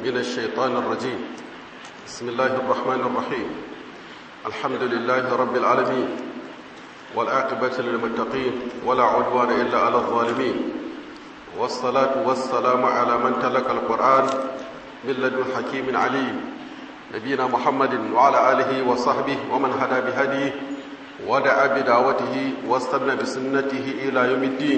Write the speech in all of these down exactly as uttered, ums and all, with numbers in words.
من الشيطان الرجيم. بسم الله الرحمن الرحيم. الحمد لله رب العالمين، والعاقبة للمتقين، ولا عدوان إلا على الظالمين، والصلاة والسلام على من تلقى القرآن من لدن حكيم عليم، نبينا محمد وعلى آله وصحبه ومن هدى بهديه ودعا بدعوته واستنى بسنته إلى يوم الدين.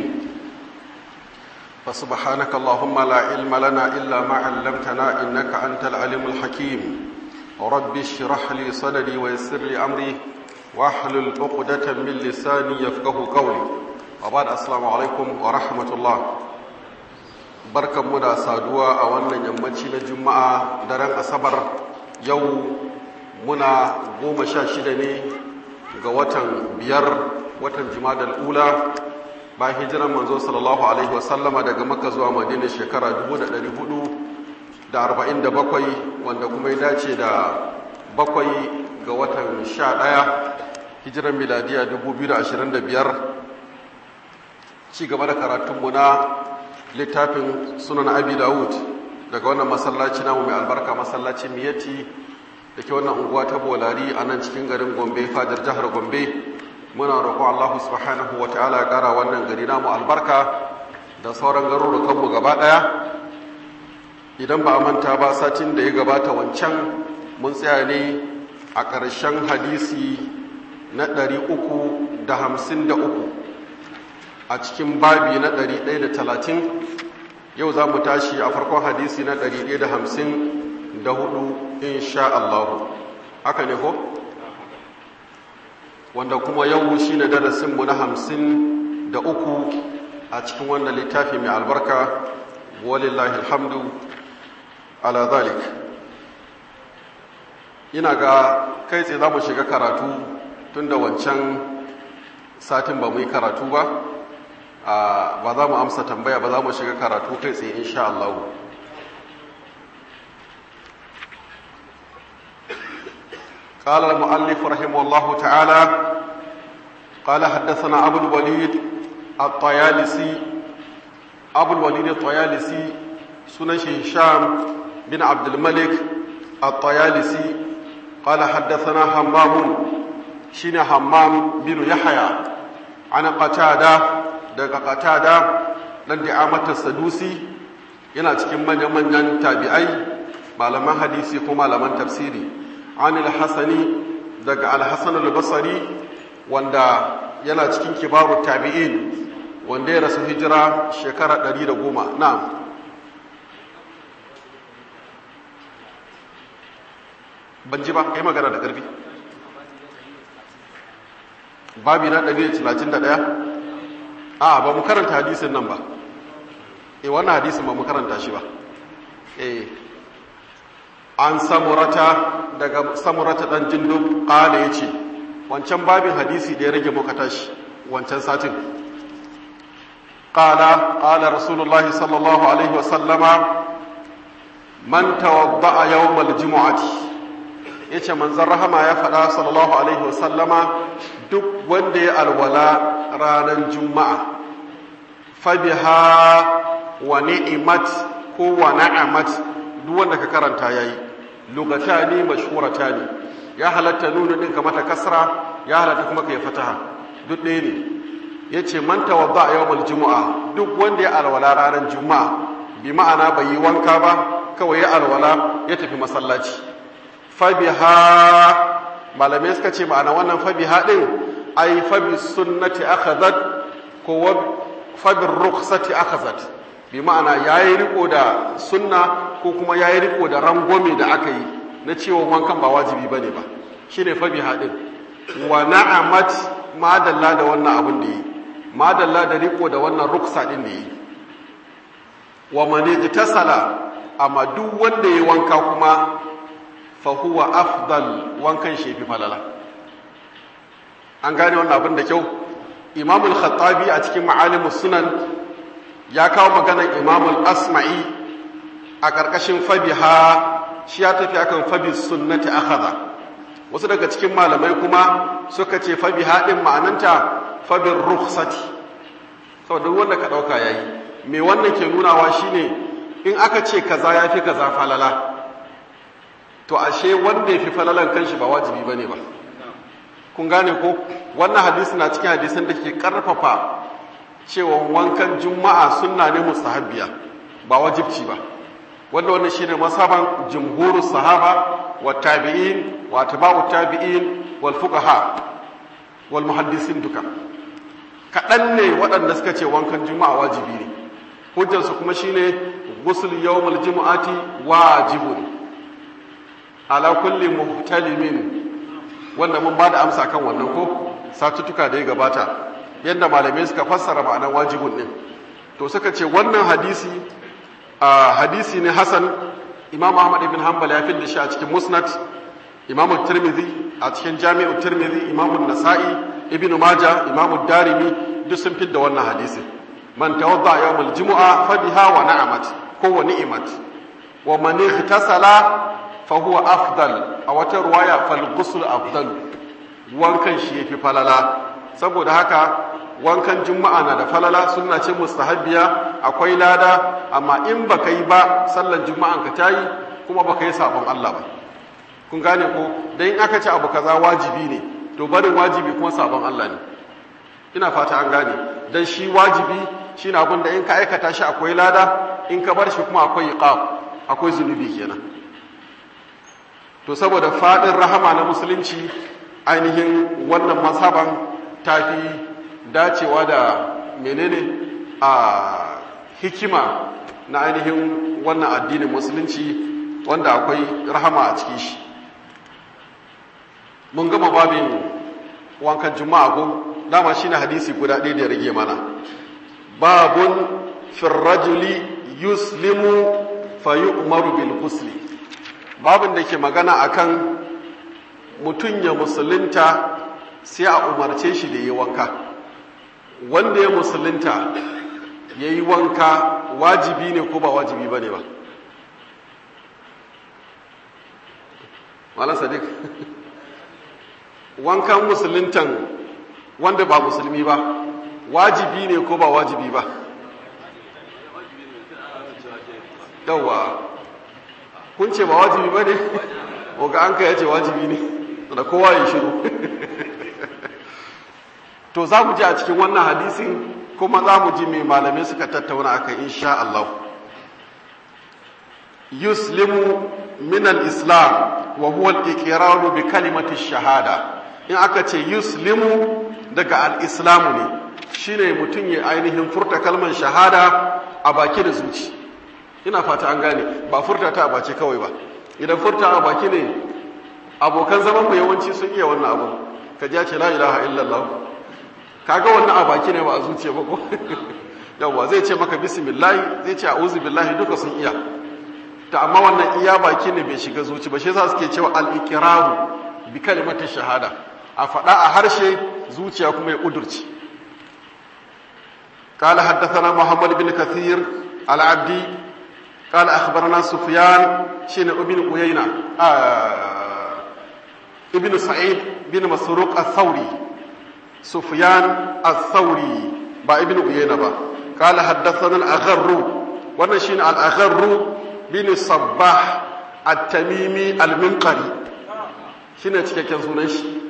فسبحانك اللهم لا علم لنا إلا ما علمتنا إنك أنت العليم الحكيم. رب اشرح لي صدري ويسر لي أمري واحلل عقدة من لساني يفقه قولي. وبعد السلام عليكم ورحمة الله. barkan mu da saduwa a wannan yammaci na juma'a daren asabar. Yau muna goma sha shida ne ga watan biyar, watan jumadal ula, bayan hijiran manzo sallallahu alaihi wasallama daga makka zuwa madina shekara dubu da ɗari hudu da arba'in da bakwai, wanda kuma ya dace da bakwai ga watan sha ɗaya hijiran miladiya dubu biyu da ashirin da biyar. Ci gaba da karatunmu na littafin sunan abi dawud daga wannan masallaci namu mai albarka, masallacin miyati da ke wannan unguwa ta bolari a nan cikin garin gombe, fadar jihar gombe. Muna roƙo Allah subhanahu wa ta'ala ya ƙara wannan gari namu albarka da sauran garurukanmu gaba ɗaya. Idan ba a manta ba, satin da ya gabata wancan mun tsaya ne a ƙarshen hadisi na ɗari uku da hamsin da uku a cikin babi na ɗari ɗaya da talatin. Yau za mu tashi a farkon hadisi na ɗari ɗaya da hamsin da hudu insha Allah. Haka ne ko? Wanda kuma yau shi ne darasinmu na hamsin da uku a cikin wannan littafi mai albarka, walillahi alhamdu ala zalik. Ina ga kai tsaye za mu shiga karatu tun da wancan satin ba mu yi karatu ba, ba za mu amsa tambaya ba, za mu shiga karatu kai tsaye insha Allah. قال المؤلف رحمه الله تعالى: قال حدثنا أبو الوليد الطيالسي. أبو الوليد الطيالسي سنن هشام بن عبد الملك الطيالسي. قال حدثنا همام شين همام بن يحيى عن قتادة دق قتادة لن دعامة السدوسي yana cikin manyan tabi'ai, malaman hadisi ko malaman tafsiri. an al-hasani daga al-hasan al-basri wanda yana cikin kibarut tabi'in, wanda ya rasu hijira shekara ɗari da goma. na'am. ban ji ba kai magana da ƙarfi. babi na ɗari da talatin da ɗaya. a ba mu karanta hadisin nan ba. eh wannan hadisin ba mu karanta shi ba. eh an samurata daga samurata dan jindub qala yace wancan babin hadisi da ya rage muka tashi wancan satin. qala qala rasulullahi sallallahu alaihi wasallama man tawadda'a yawm aljum'ati. yace manzon rahama ya faɗa sallallahu alaihi wasallama duk wanda ya alwala ranar juma'a fa biha wa ni'mat ko wa na'amat, duk wanda ka karanta yayi. lugatani mashhuratani, ya halatta nunu din ka mata kasra, ya halatta kuma kai fataha, duk ɗaya ne. yace man tawadda yawmal jumu'a, duk wanda ya alwala ranar juma'a, bi ma'ana bai yi wanka ba, kawai ya alwala ya tafi masallaci. fa biha, malamai suka ce ma'ana wannan fa biha din ai fa bi sunnati akhadhat ko fa bi rukhsati akhadhat, bi ma'ana yayi riko da sunna ko kuma yayi riko da rangwame da aka yi na cewa wankan ba wajibi bane ba, shine fa bi hadin. wa na'amat, madalla da wannan abin da yi, madalla da riko da wannan ruksa din da yi. wa man igtasala, amma duk wanda yayi wanka kuma fa huwa afdal, wankan shi fi falala. an gane wannan abin da kyau. Imam al-Khattabi a cikin Ma'alimus Sunan ya kawo maganar Imamul Asma'i a ƙarƙashin fabiha, shi ya tafi akan fabi sunnati akhadha. Wasu daga cikin malamai kuma suka ce fabiha din ma'ananta fabir rukhsati, saboda wanda ka dauka yayi. Me wannan ke nunawa shine in aka ce kaza ya fi kaza falala to ashe wanda ya fi falalan kanshi ba wajibi ba ne ba. Kun gane ko wannan hadisi na cikin hadisan da ke karfafa cewa wankan juma'a sunna ne mustahabbiya ba wajibci ba, wanda wannan shine masaban jumhuru sahaba wa tabi'in wa tabi'u tabi'in wal fuqaha wal muhaddisin duka. kaɗan ne waɗanda suka ce wankan juma'a wajibi ne, hujjarsu kuma shine ghusl yawmul jumu'ati wajibun ala kulli muhtalimin, wanda mun ba da amsa kan wannan ko satutuka da ya gabata yadda malamai suka fassara ma'anar wajibun din. To suka ce wannan hadisi a hadisi ne hasan. Imam Ahmad ibn Hanbal ya fidda shi a cikin Musnad, Imam Tirmidhi a cikin Jami'u Tirmidhi, Imam Nasa'i, Ibn Majah, Imam Darimi duk sun fidda wannan hadisi. Man tawadda yawmul jumu'a fa biha wa na'amat ko wa ni'mat wa man ightasala fahuwa afdal, a wata ruwaya falgusul afdal, wankan shi yafi falala. Saboda haka wankan juma'a na da falala, sunna ce mustahabbiya, akwai lada, amma in baka yi ba sallan juma'an ka tayi kuma baka yi sabon Allah ba. Kun gane ko dan in aka ce abu kaza wajibi ne to barin wajibi kuma sabon Allah ne. Ina fata an gane, dan shi wajibi shine abin da in ka aikata shi akwai lada, in ka bar shi kuma akwai iqab, akwai zunubi kenan. To saboda faɗin rahama na musulunci ainihin wannan mazhaban tafi dacewa da menene a hikima na ainihin wannan addinin musulunci wanda akwai rahama a cikin shi. Mun gama babin wankan juma'a ko dama shine hadisi guda ɗaya da ya rage mana. Babun firrajuli yuslimu fayu'maru bil ghusli, babin da ke magana akan mutum ya musulunta sai a umarce shi da yi wanka. Wanda ya musulunta ya yi wanka wajibi ne ko ba wajibi ba ne ba? Malam Sadiq, wankan musuluntan wanda ba musulmi ba wajibi ne ko ba wajibi ba? Yawwa, kun ce ba wajibi ba ne? Oga an kai ya ce wajibi ne, da kowa ya shiru. To za mu ji a cikin wannan hadisin kuma za mu ji mai malamai suka tattauna aka insha Allah. Yuslimu min al-islam wa huwa al-iqraru bi kalimati shahada. In aka ce yuslimu daga al-islamu ne, shine mutum ya ainihin furta kalmar shahada a baki da zuci. Ina fata an gane, ba furta ta a baki kawai ba. Idan furta a baki ne, abokan zaman mu yawanci sun iya wannan abu. Ka ji ce la ilaha illallah. Kaga wannan a baki ne ba a zuciya ba ko? Yawwa zai ce maka bismillah, zai ce a'udhu billahi, duka sun iya. Ta amma wannan iya baki ne bai shiga zuci ba, shi yasa suke cewa al-iqraru bi kalimati shahada. A faɗa a harshe, zuciya kuma ya kudurci. قال حدثنا محمد بن كثير العبدي قال أخبرنا سفيان شين ابن عيينة آه ابن سعيد بن مسروق الثوري سفيان الثوري با ابن عيينة با قال حدثنا الأغر ونشين الأغر بن الصباح التميمي المنقري شين تكيكن سنش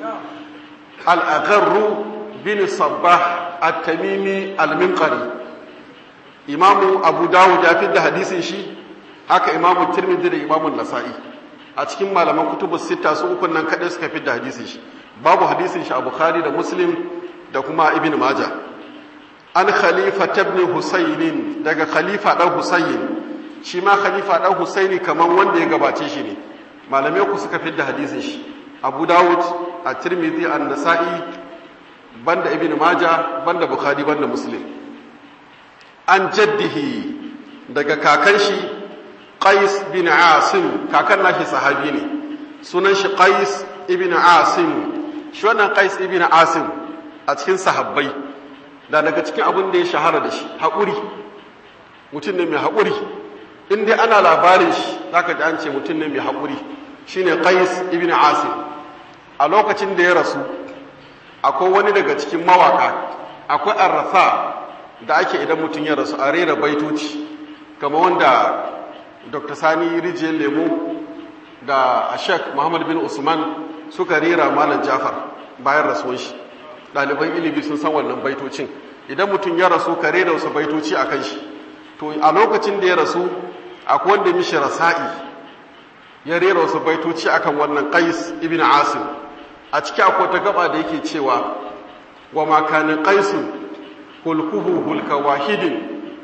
الأغر بن الصباح التميمي المنقري imamu abu dawud ya fi da hadisin shi, haka imamu tirmidhi da imamu nasa'i a cikin malaman kutubus sita su ukun nan kadai suka fi da hadisin shi, babu hadisin shi a bukhari da muslim da kuma ibn majah. An khalifa ibn husayn, daga khalifa dan husayn, shi ma khalifa dan husaini kaman wanda ya gabace shi ne, malamai ku suka fi da hadisin shi, abu dawud, a tirmidhi, an nasa'i, banda ibn majah, banda bukhari, banda muslim. An jaddihi, daga kakan shi Qais bin Asim, kakan nashi sahabi ne, sunan shi Qais ibn Asim. Shi wannan Qais ibn Asim a cikin sahabbai, da daga cikin abin da ya shahara da shi haƙuri, mutum ne mai haƙuri. In dai ana labarin shi zaka ji an ce mutum ne mai haƙuri, shine Qais ibn Asim. A lokacin da ya rasu akwai wani daga cikin mawaka, akwai arrafa da ake idan mutum ya rasu a rera baitoci kama wanda dr sani rijiyar lemo da ashek muhammad bin usman suka rera malam jafar bayan rasuwan shi ɗaliban ilimi sun san wannan baitocin idan mutum ya rasu ka rera wasu baitoci a kan shi to a lokacin da ya rasu akwai wanda mishi rasa'i ya rera wasu baitoci akan wannan qais ibn asim a ciki akwai ta gaba da yake cewa wa ma kana qaisun hulkuhu hulka wahidin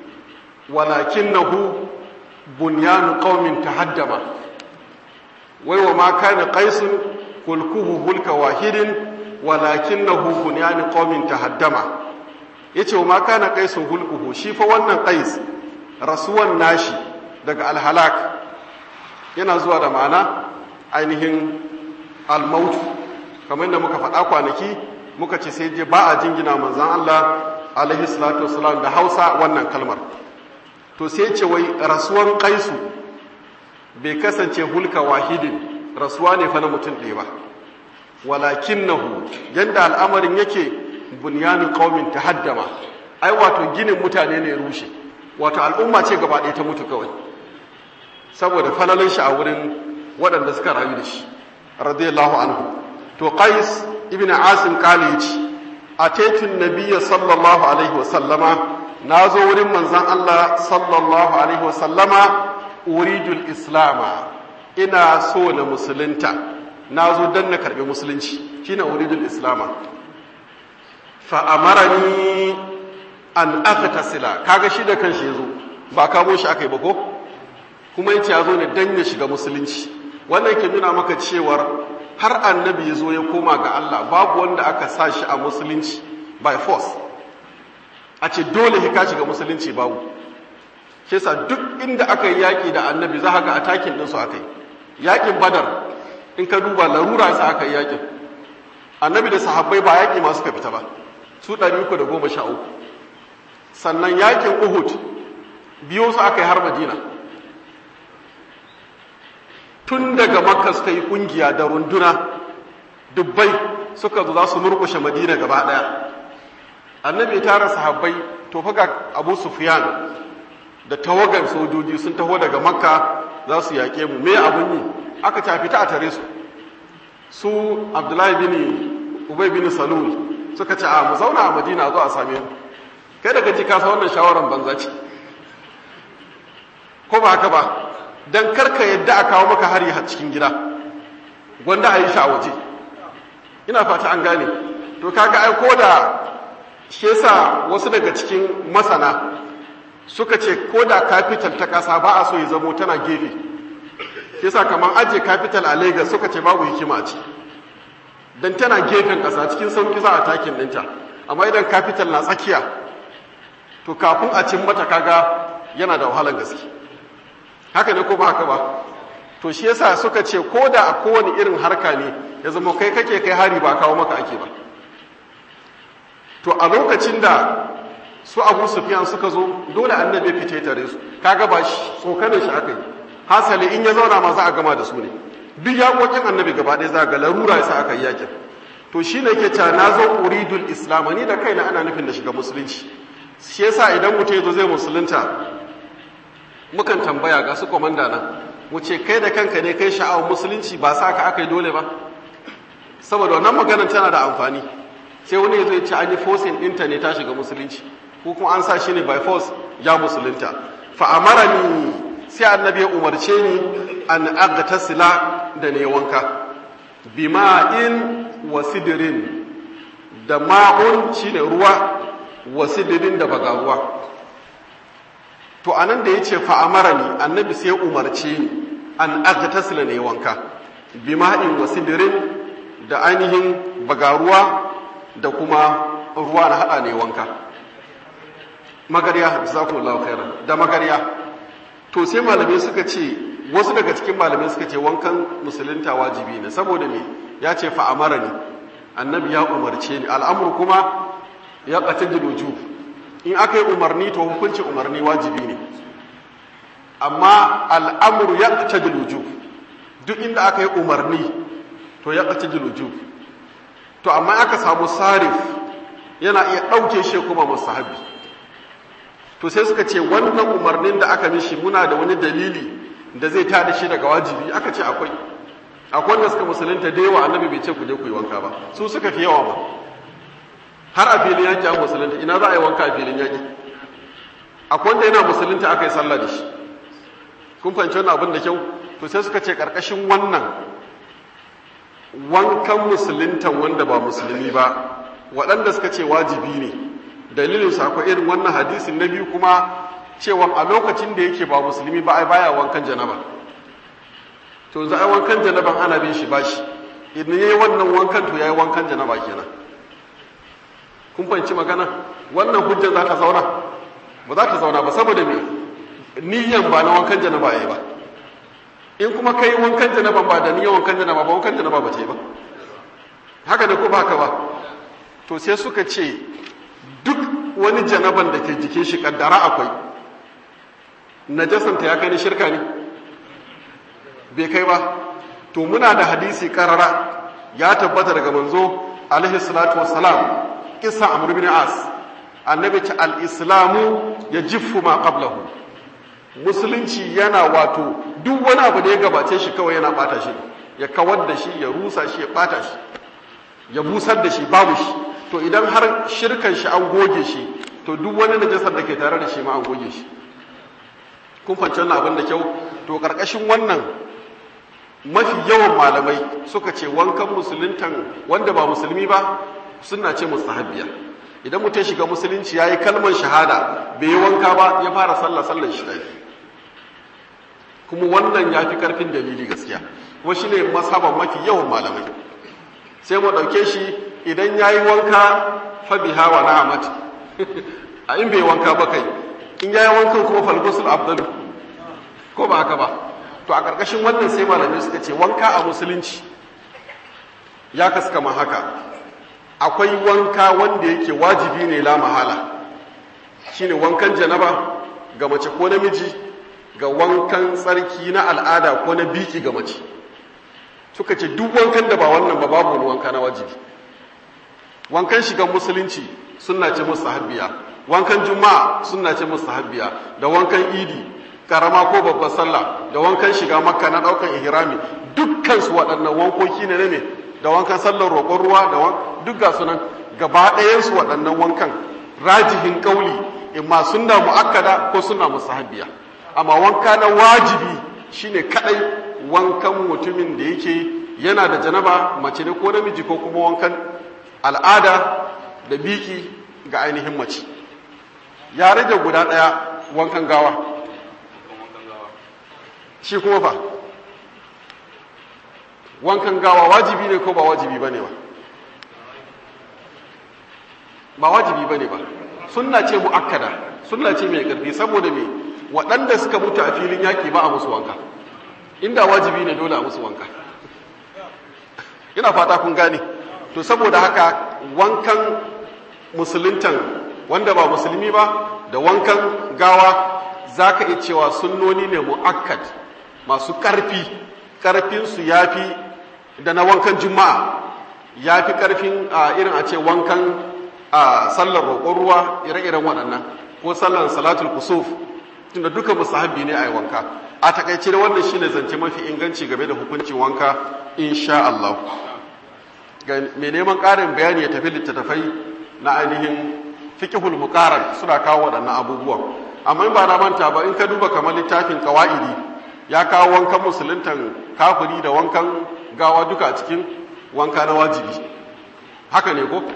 walakinahu bunyanu qaumin tahaddama wai wa ma kana qaisun hulkuhu hulka wahidin walakinahu bunyanu qaumin tahaddama yace wa ma kana qaisun hulkuhu shi fa wannan qais rasuwan nashi daga alhalak yana zuwa da ma'ana ainihin almautu kamar da muka faɗa kwanaki muka ce sai je ba a jingina manzan Allah alaihi salatu wasalam da hausa wannan kalmar to sai ce wai rasuwan kaisu bai kasance hulka wahidin rasuwa ne fa na mutum ɗaya ba walakinnahu yanda al'amarin yake bunyanin qaumin tahaddama ai wato ginin mutane ne rushe wato al'umma ce gaba ɗaya ta mutu kawai saboda falalin shi a wurin waɗanda suka rayu da shi radiyallahu anhu to qais ibn asim kale yace ataytun nabiyya sallallahu alaihi wa sallama nazo wurin manzon Allah sallallahu alaihi wa sallama uridul islama ina so na musulunta nazo dan na karbi musulunci shine uridul islama fa amarani an aghtasila kaga shi da kanshi yazo ba kamo shi akai ba ko kuma yace yazo ne dan ya shiga musulunci wannan ke nuna maka cewar har annabi yazo ya koma ga Allah babu wanda aka sa shi a musulunci by force a ce dole ka shiga musulunci babu shi yasa duk inda aka yi yaki da annabi za ka ga attacking din su aka yi yakin badar in ka duba larura sa aka yi yakin annabi da sahabbai ba yaki ma suka fita ba su ɗari uku da goma sha uku sannan yakin uhud biyo su aka yi har madina tun daga makka suka yi kungiya da runduna dubbai suka zo za su murkushe madina gaba daya annabi ya tara sahabbai to fa ga abu sufyan da tawagan sojoji sun taho daga makka za su yake mu me abun yi aka tafi ta a tare su su abdullahi bin ubay bin salul suka ce a mu zauna a madina zo a same mu kai daga ji ka sa wannan shawaran banza ce ko ba haka ba dan karka yadda a kawo maka hari a cikin gida gwanda a yi shi a waje ina fata an gane to kaga ai ko da shi yasa wasu daga cikin masana suka ce ko da capital ta kasa ba a so ya zamo tana gefe shi yasa kamar aje capital a Lagos suka ce babu hikima a ciki dan tana gefen kasa cikin sauki za a takin dinta amma idan capital na tsakiya to kafin a cin mata kaga yana da wahalar gaske haka ne ko ba haka ba to shi yasa suka ce ko da a kowane irin harka ne ya zama kai kake kai hari ba kawo maka ake ba to a lokacin da su Abu Sufyan suka zo dole annabi ya fice tare su kaga ba shi tsokanin shi aka yi hasali in ya zauna ma za a gama da su ne duk yakokin annabi gaba ɗaya za ga larura yasa aka yi yakin to shine yake cewa na zo uridul islam ni da kaina ana nufin da shiga musulunci shi yasa idan mutum ya zo zai musulunta mukan tambaya ga su komanda nan mu ce kai da kanka ne kai sha'awar musulunci ba sa ka aka yi dole ba saboda wannan maganar tana da amfani sai wani ya zo ya ce an yi forcing ɗinta ne ta shiga musulunci ko kuma an sa shi ne by force ya musulunta fa amarani sai annabi ya umarce ni an aghtasila da ne wanka bima'in wa sidrin da ma'un shine ruwa wa sidrin da bagaruwa to anan da yace fa amarani annabi sai ya umarce ni an aghtasila ne wanka bima'in wa sidrin da ainihin bagaruwa da kuma ruwa na hada ne wanka magariya jazakumullahu khairan da magariya to sai malamai suka ce wasu daga cikin malamai suka ce wankan musulunta wajibi ne saboda me ya ce fa amarani annabi ya umarce ni al'amur kuma ya qatil wujub in aka yi umarni to hukuncin umarni wajibi ne amma al'amur ya qatil wujub duk inda aka yi umarni to ya qatil wujub to amma aka samu sarif yana iya ɗauke shi kuma mustahabi to sai suka ce wannan umarnin da aka mishi muna da wani dalili da zai tada shi daga wajibi, aka ce akwai akwai wanda suka musulunta da yawa annabi bai ce ku je ku yi wanka ba, su suka fi yawa ba, har a filin yaki an musulunta, ina za a yi wanka a filin yaki? Akwai wanda yana musulunta aka yi sallah da shi. Kun fahimci wannan abin da kyau? To sai suka ce karkashin wannan wankan musuluntan wanda ba musulmi ba, waɗanda suka ce wajibi ne, dalilin su akwai irin wannan hadisin. Na biyu kuma cewa a lokacin da yake ba musulmi ba ai baya wankan janaba, to za a yi wankan janaban ana bin shi bashi, idan yayi wannan wankan to yayi wankan janaba kenan. Kun fahimci magana? Wannan hujja za ta zauna ba za ta zauna ba, saboda me niyyan ba na wankan janaba yayi ba. In kuma kai wankan janaba ba da niyyan wankan janaba ba, wankan janaba ba ce ba, haka da ko ba haka ba. To sai suka ce duk wani janaban da ke jikin shi kaddara akwai najasanta ya kai ni shirka ne, bai kai ba. To muna da hadisi karara ya tabbata daga manzo alaihi salatu wassalam, kisa amr bin as, annabi ce al-islamu yajifu ma qablahu, musulunci yana wato duk wani abu da ya gabace shi kawai yana bata shi, ya kawar da shi, ya rusa shi, ya bata shi, ya busar da shi, babu shi. To idan har shirkan shi an goge shi, to duk wani najasar da ke tare da shi ma an goge shi. Kun fahimci wannan abin da kyau? To karkashin wannan mafi yawan malamai suka ce wankan musuluntan wanda ba musulmi ba suna ce mustahabbiya. Idan mutum shiga musulunci yayi kalmar shahada bai yi wanka ba ya fara sallah, sallar shi tayi. Kuma wannan ya fi karfin dalili gaskiya, kuma shine mazhaban mafi yawan malamai. Sai mu dauke shi idan yayi wanka fa biha wa na'mat a in bai wanka ba kai, in yayi wankan kuma fal ghusl afdalu, ko ba haka ba? To a ƙarƙashin wannan sai malamai suka ce wanka a musulunci ya kaskama haka. Akwai wanka wanda yake wajibi ne la mahala, shine wankan janaba ga mace ko namiji, ga wankan tsarki na al'ada ko na biki ga mace. Suka ce duk wankan da ba wannan ba babu wani wanka na wajibi. Wankan shigan musulunci sunna ce mustahabbiya, wankan juma'a sunna ce mustahabbiya, da wankan idi karama ko babbar sallah, da wankan shiga makka na daukan ihrami, dukkan su waɗannan wankoki ne ne, da wankan sallar roƙon ruwa, da duk ga sunan gaba ɗayan su waɗannan wankan rajihin kauli imma sunna muakkada ko sunna mustahabbiya. Amma wanka na wajibi shine kadai wankan mutumin da yake yana da janaba, mace ne ko namiji, ko kuma wankan al'ada da biki ga ainihin mace. Ya rage guda ɗaya, wankan gawa. Shi kuma fa wankan gawa wajibi ne ko ba wajibi bane ba? Ba wajibi bane ba, sunna ce muakkada, sunna ce mai karfi. Saboda me waɗanda suka mutu a filin yaƙi ba a musu wanka, inda wajibi ne dole a musu wanka. Ina fata kun gane. To saboda haka wankan musuluntan wanda ba musulmi ba da wankan gawa za ka iya cewa sunnoni ne mu'akkad masu ƙarfi. Ƙarfinsu ya fi da na wankan juma'a, ya fi ƙarfin irin a ce wankan sallar roƙon ruwa, ire-iren waɗannan, ko sallar salatul kusuf, tunda duka musahabi ne a yi wanka. A takaice da wannan shine zance mafi inganci game da hukuncin wanka insha Allah. Ga mai neman ƙarin bayani ya tafi littattafai na ainihin fiqhul muqarrar suna kawo waɗannan abubuwan. Amma in ba na manta ba, in ka duba kamar littafin qawaidi ya kawo wankan musuluntan kafiri da wankan gawa duka a cikin wanka na wajibi. Haka ne ko?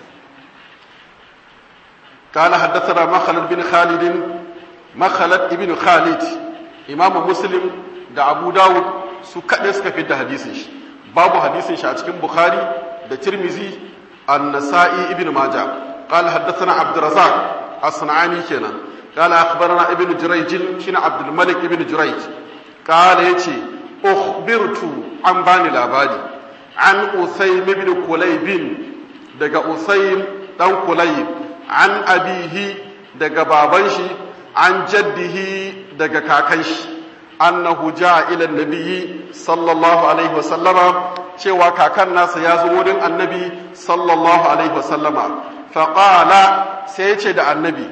قال حدثنا مخلد بن خالد مخلد ابن خالد إمام مسلم da Abu Dawud su kaɗai suka fi da hadisin shi, babu hadisin shi a cikin Bukhari da Tirmizi, An-Nasa'i, Ibn Majah. قال حدثنا عبد الرزاق الصنعاني كنا قال أخبرنا ابن جريج شنا عبد الملك ابن جريج قال يتي أخبرت عن باني الأبادي عن أسيم بن كليب دقى أسيم دان كليب عن أبيه دقى بابنشي عن جده دقى كاكنش أنه جاء إلى النبي صلى الله عليه وسلم cewa kakan nasa ya zo wurin annabi sallallahu alaihi wasallama faqala sai ya ce da annabi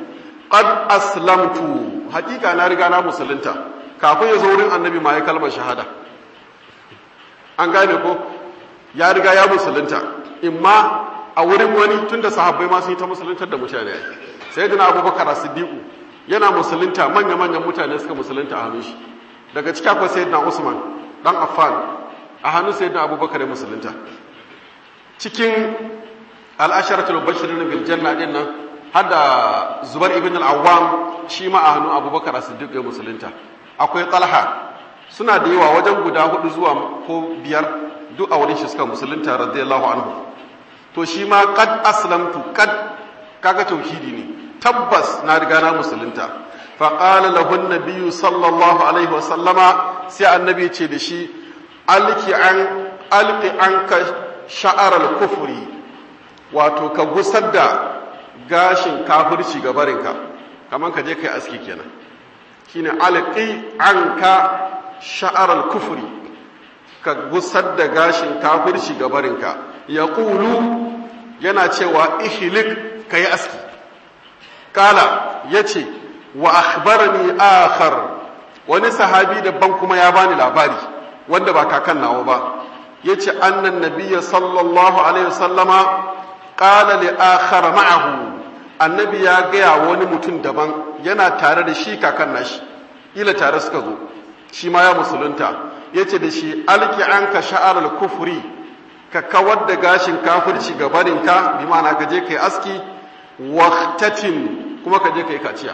qad aslamtu hakika na riga na musulunta kafin ya zo wurin annabi ma ya kalmar shahada an gane ko ya riga ya musulunta imma a wurin wani tunda sahabbai ma sun yi ta musuluntar da mutane sayyidina abubakar as-siddiq yana musulunta manya manyan mutane suka musulunta a hannun shi daga cikin akwai sayyidina usman dan affan a hannun sayyidina abubakar ya musulunta cikin al-asharatul mubashirin bil janna din nan har da zubair ibn al-awwam shi ma a hannun abubakar as-siddiq ya musulunta akwai talha suna da yawa wajen guda hudu zuwa ko biyar duk a wurin shi suka musulunta radiyallahu anhu to shi ma qad aslamtu qad kaga tauhidi ne tabbas na riga na musulunta fa qala lahu an-nabiy sallallahu alaihi wa sallama sai annabi ce da shi alki an alqi anka sha'ar al-kufri wato ka gusar da gashin kafirci gabarinka kaman ka je kai aski kenan shine alqi anka sha'ar al-kufri ka gusar da gashin kafirci gabarinka yaqulu yana cewa ihlik kai aski kala yace wa akhbarani akhar wani sahabi daban kuma ya bani labari wanda ba kakan nawo ba yace annan nabiyyi sallallahu alaihi wasallama qala li akhar ma'ahu annabi ya gaya wani mutum daban yana tare da shi kakan nashi ila tare suka zo shi ma ya musulunta yace da shi alki anka sha'ar al-kufri ka kawar da gashin kafirci gabaninka bi ma'ana ka je kai aski waqtatin kuma ka je kai kaciya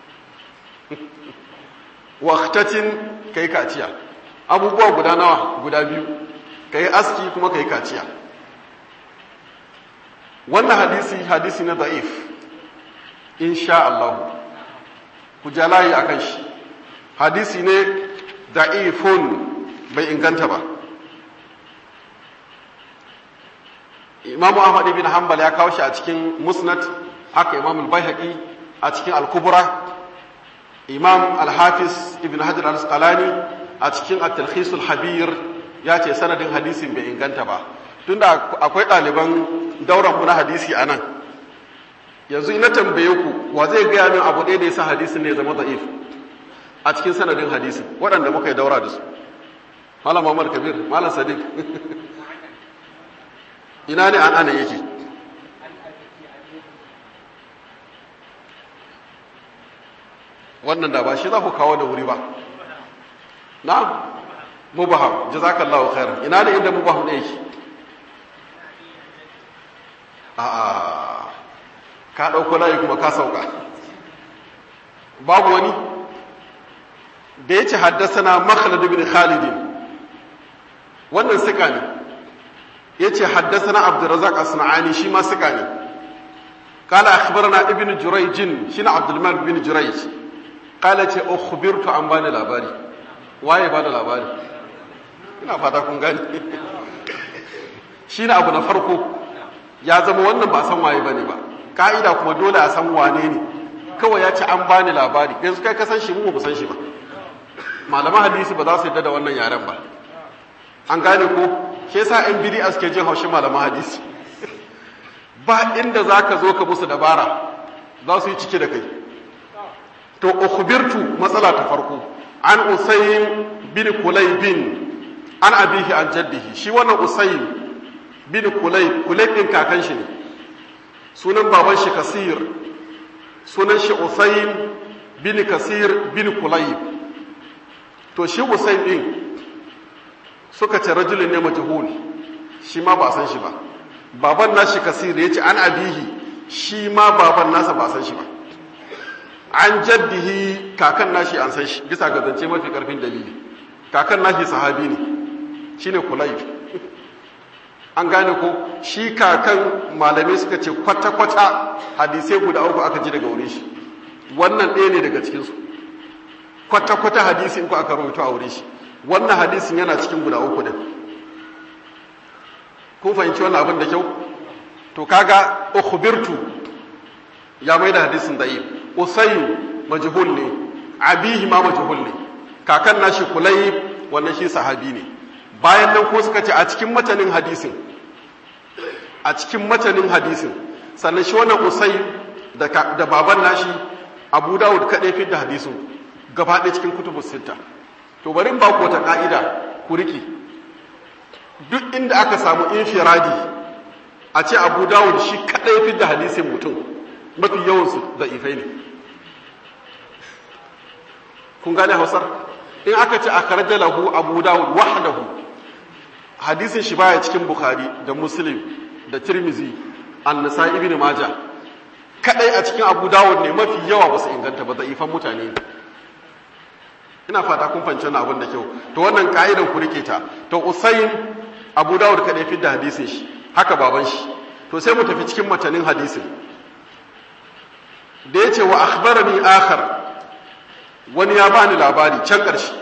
waqtatin kai kaciya abubuwa guda nawa guda biyu kai aski kuma kai kaciya wannan hadisi hadisi na da'if insha Allah ku jalayi akan shi hadisi ne da'ifun bai inganta ba Imam Ahmad ibn Hanbal ya kawo shi a cikin Musnad haka Imam al-Baihaqi a cikin Al-Kubra Imam Al-Hafiz Ibn Hajar al-Asqalani a cikin At-Talkhis al-Habir ya ce sanadin hadisin bai inganta ba tunda akwai ɗaliban dauran mu na hadisi anan yanzu ina tambaye ku wa zai gaya min abu ɗaya da yasa hadisin ne zama da'if a cikin sanadin hadisin waɗanda muka yi daura da su Malam Muhammad Kabir Malam Sadiq ina ne an ana yake wannan da ba shi za ku kawo da wuri ba na mubaham jazakallahu khairan ina ne inda mubaham da yake a a ka dauko layi kuma ka sauka babu wani da yace haddathana Makhlad ibn Khalid wannan sika ne yace haddathana Abdurrazzaq as-Sanani shi ma sika ne قال اخبرنا ابن جريج شنو عبد الملك بن جريج قال ce ukhbirtu an bani labari waye bada labari ina fata kun gani shine abu na farko ya zama wannan ba san waye bane ba kaida kuma dole a san wane ne kawai ya ce an bani labari yanzu kai ka san shi mu ba san shi ba malaman hadisi ba za su yadda da wannan yaren ba an gane ko ke yasa in bid'a suke jin haushin malaman hadisi ba inda zaka zo ka musu dabara za su yi cike da kai to ukhbirtu matsala ta farko an usaym bin kulayb an abihi an jaddihi shi wannan usaym bin kulayb kulayb din kakan shi ne sunan baban shi kasir sunan shi usaym bin kasir bin kulayb to shi usaym din suka ce rajulun ne majhul shi ma ba san shi ba baban nashi kasir yace an abihi shi ma baban nasa ba san shi ba an jaddihi kakan nashi an san shi bisa ga zance mafi karfin dalili kakan nashi sahabi ne shine kulayb an gane ko shi kakan malamai suka ce kwata-kwata hadisai guda uku aka ji daga wurin shi wannan ɗaya ne daga cikinsu kwata-kwata hadisi in ku aka rawaito a wurin shi wannan hadisin yana cikin guda uku din kun fahimci wannan abin da kyau to kaga ukhbirtu ya mai da hadisin da'if usayu majhul ne abihi ma majhul ne kakan nashi kulayb wannan shi sahabi ne bayan nan ko suka ce a cikin matanin hadisin a cikin matanin hadisin sannan shi wannan usay da da baban nashi Abu Dawud kaɗai fi da hadisin gaba ɗaya cikin kutubus sitta. To bari in ba ku wata ka'ida ku riki. Duk inda aka samu infiradi a ce Abu Dawud shi kaɗai fi da hadisin mutum, mafi yawansu da'ifai ne. Kun gane Hausar? In aka ce akhraja lahu Abu Dawud wahdahu, hadisin shi baya cikin Bukhari da Muslim da Tirmizi, An-Nasa'i, Ibn Majah. Kadai a cikin Abu Dawud ne mafi yawa ba su inganta ba, da'ifan mutane ne. Ina fata kun fahimci wannan abin da kyau. To wannan ka'idan ku rike ta. To Usayn Abu Dawud kadai fi da hadisin shi, haka baban shi. To sai mu tafi cikin matanin hadisin. Da yace wa akhbarani akhar, wani ya bani labari can ƙarshe.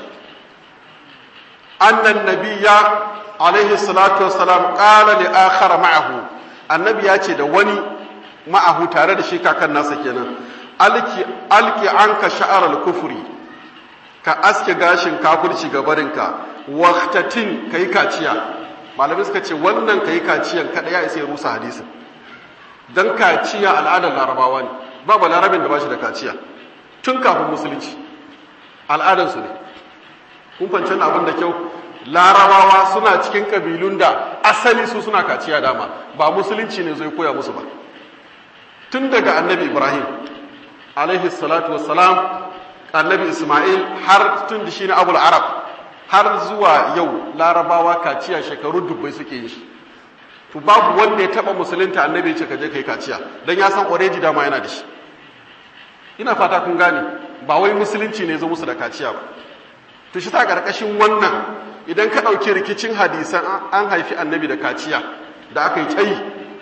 Annan nabiyya alaihi salatu wassalam qala li akhar ma'ahu, annabi ya ce da wani ma'ahu tare da shi kakan nasa kenan, alki alki anka sha'ar al-kufri, ka aske gashin kafirci gabarinka, waqtatin kai kaciya. Malamai suka ce wannan kai kaciyan kada ya isa ya rusa hadisin, dan kaciya al'adar larabawa ne, ba ba larabin da ba shi da kaciya tun kafin musulunci, al'adarsu ne. Kun fahimci abin da kyau. Larabawa suna cikin kabilun da asali su suna kaciya dama, ba musulunci ne zai koya musu ba. Tun daga annabi Ibrahim alaihi salatu wassalam, annabi Ismail, har tun da shi ne abul arab, har zuwa yau larabawa kaciya shekaru dubbai suke yi shi. To babu wanda ya taba musulunta annabi ce ka je kai kaciya, dan ya san already dama yana da shi. Ina fata kun gane, ba wai musulunci ne zo musu da kaciya ba. To shi ta karkashin wannan, idan ka ɗauki rikicin hadisan an haifi annabi da kaciya da aka yi tsayi,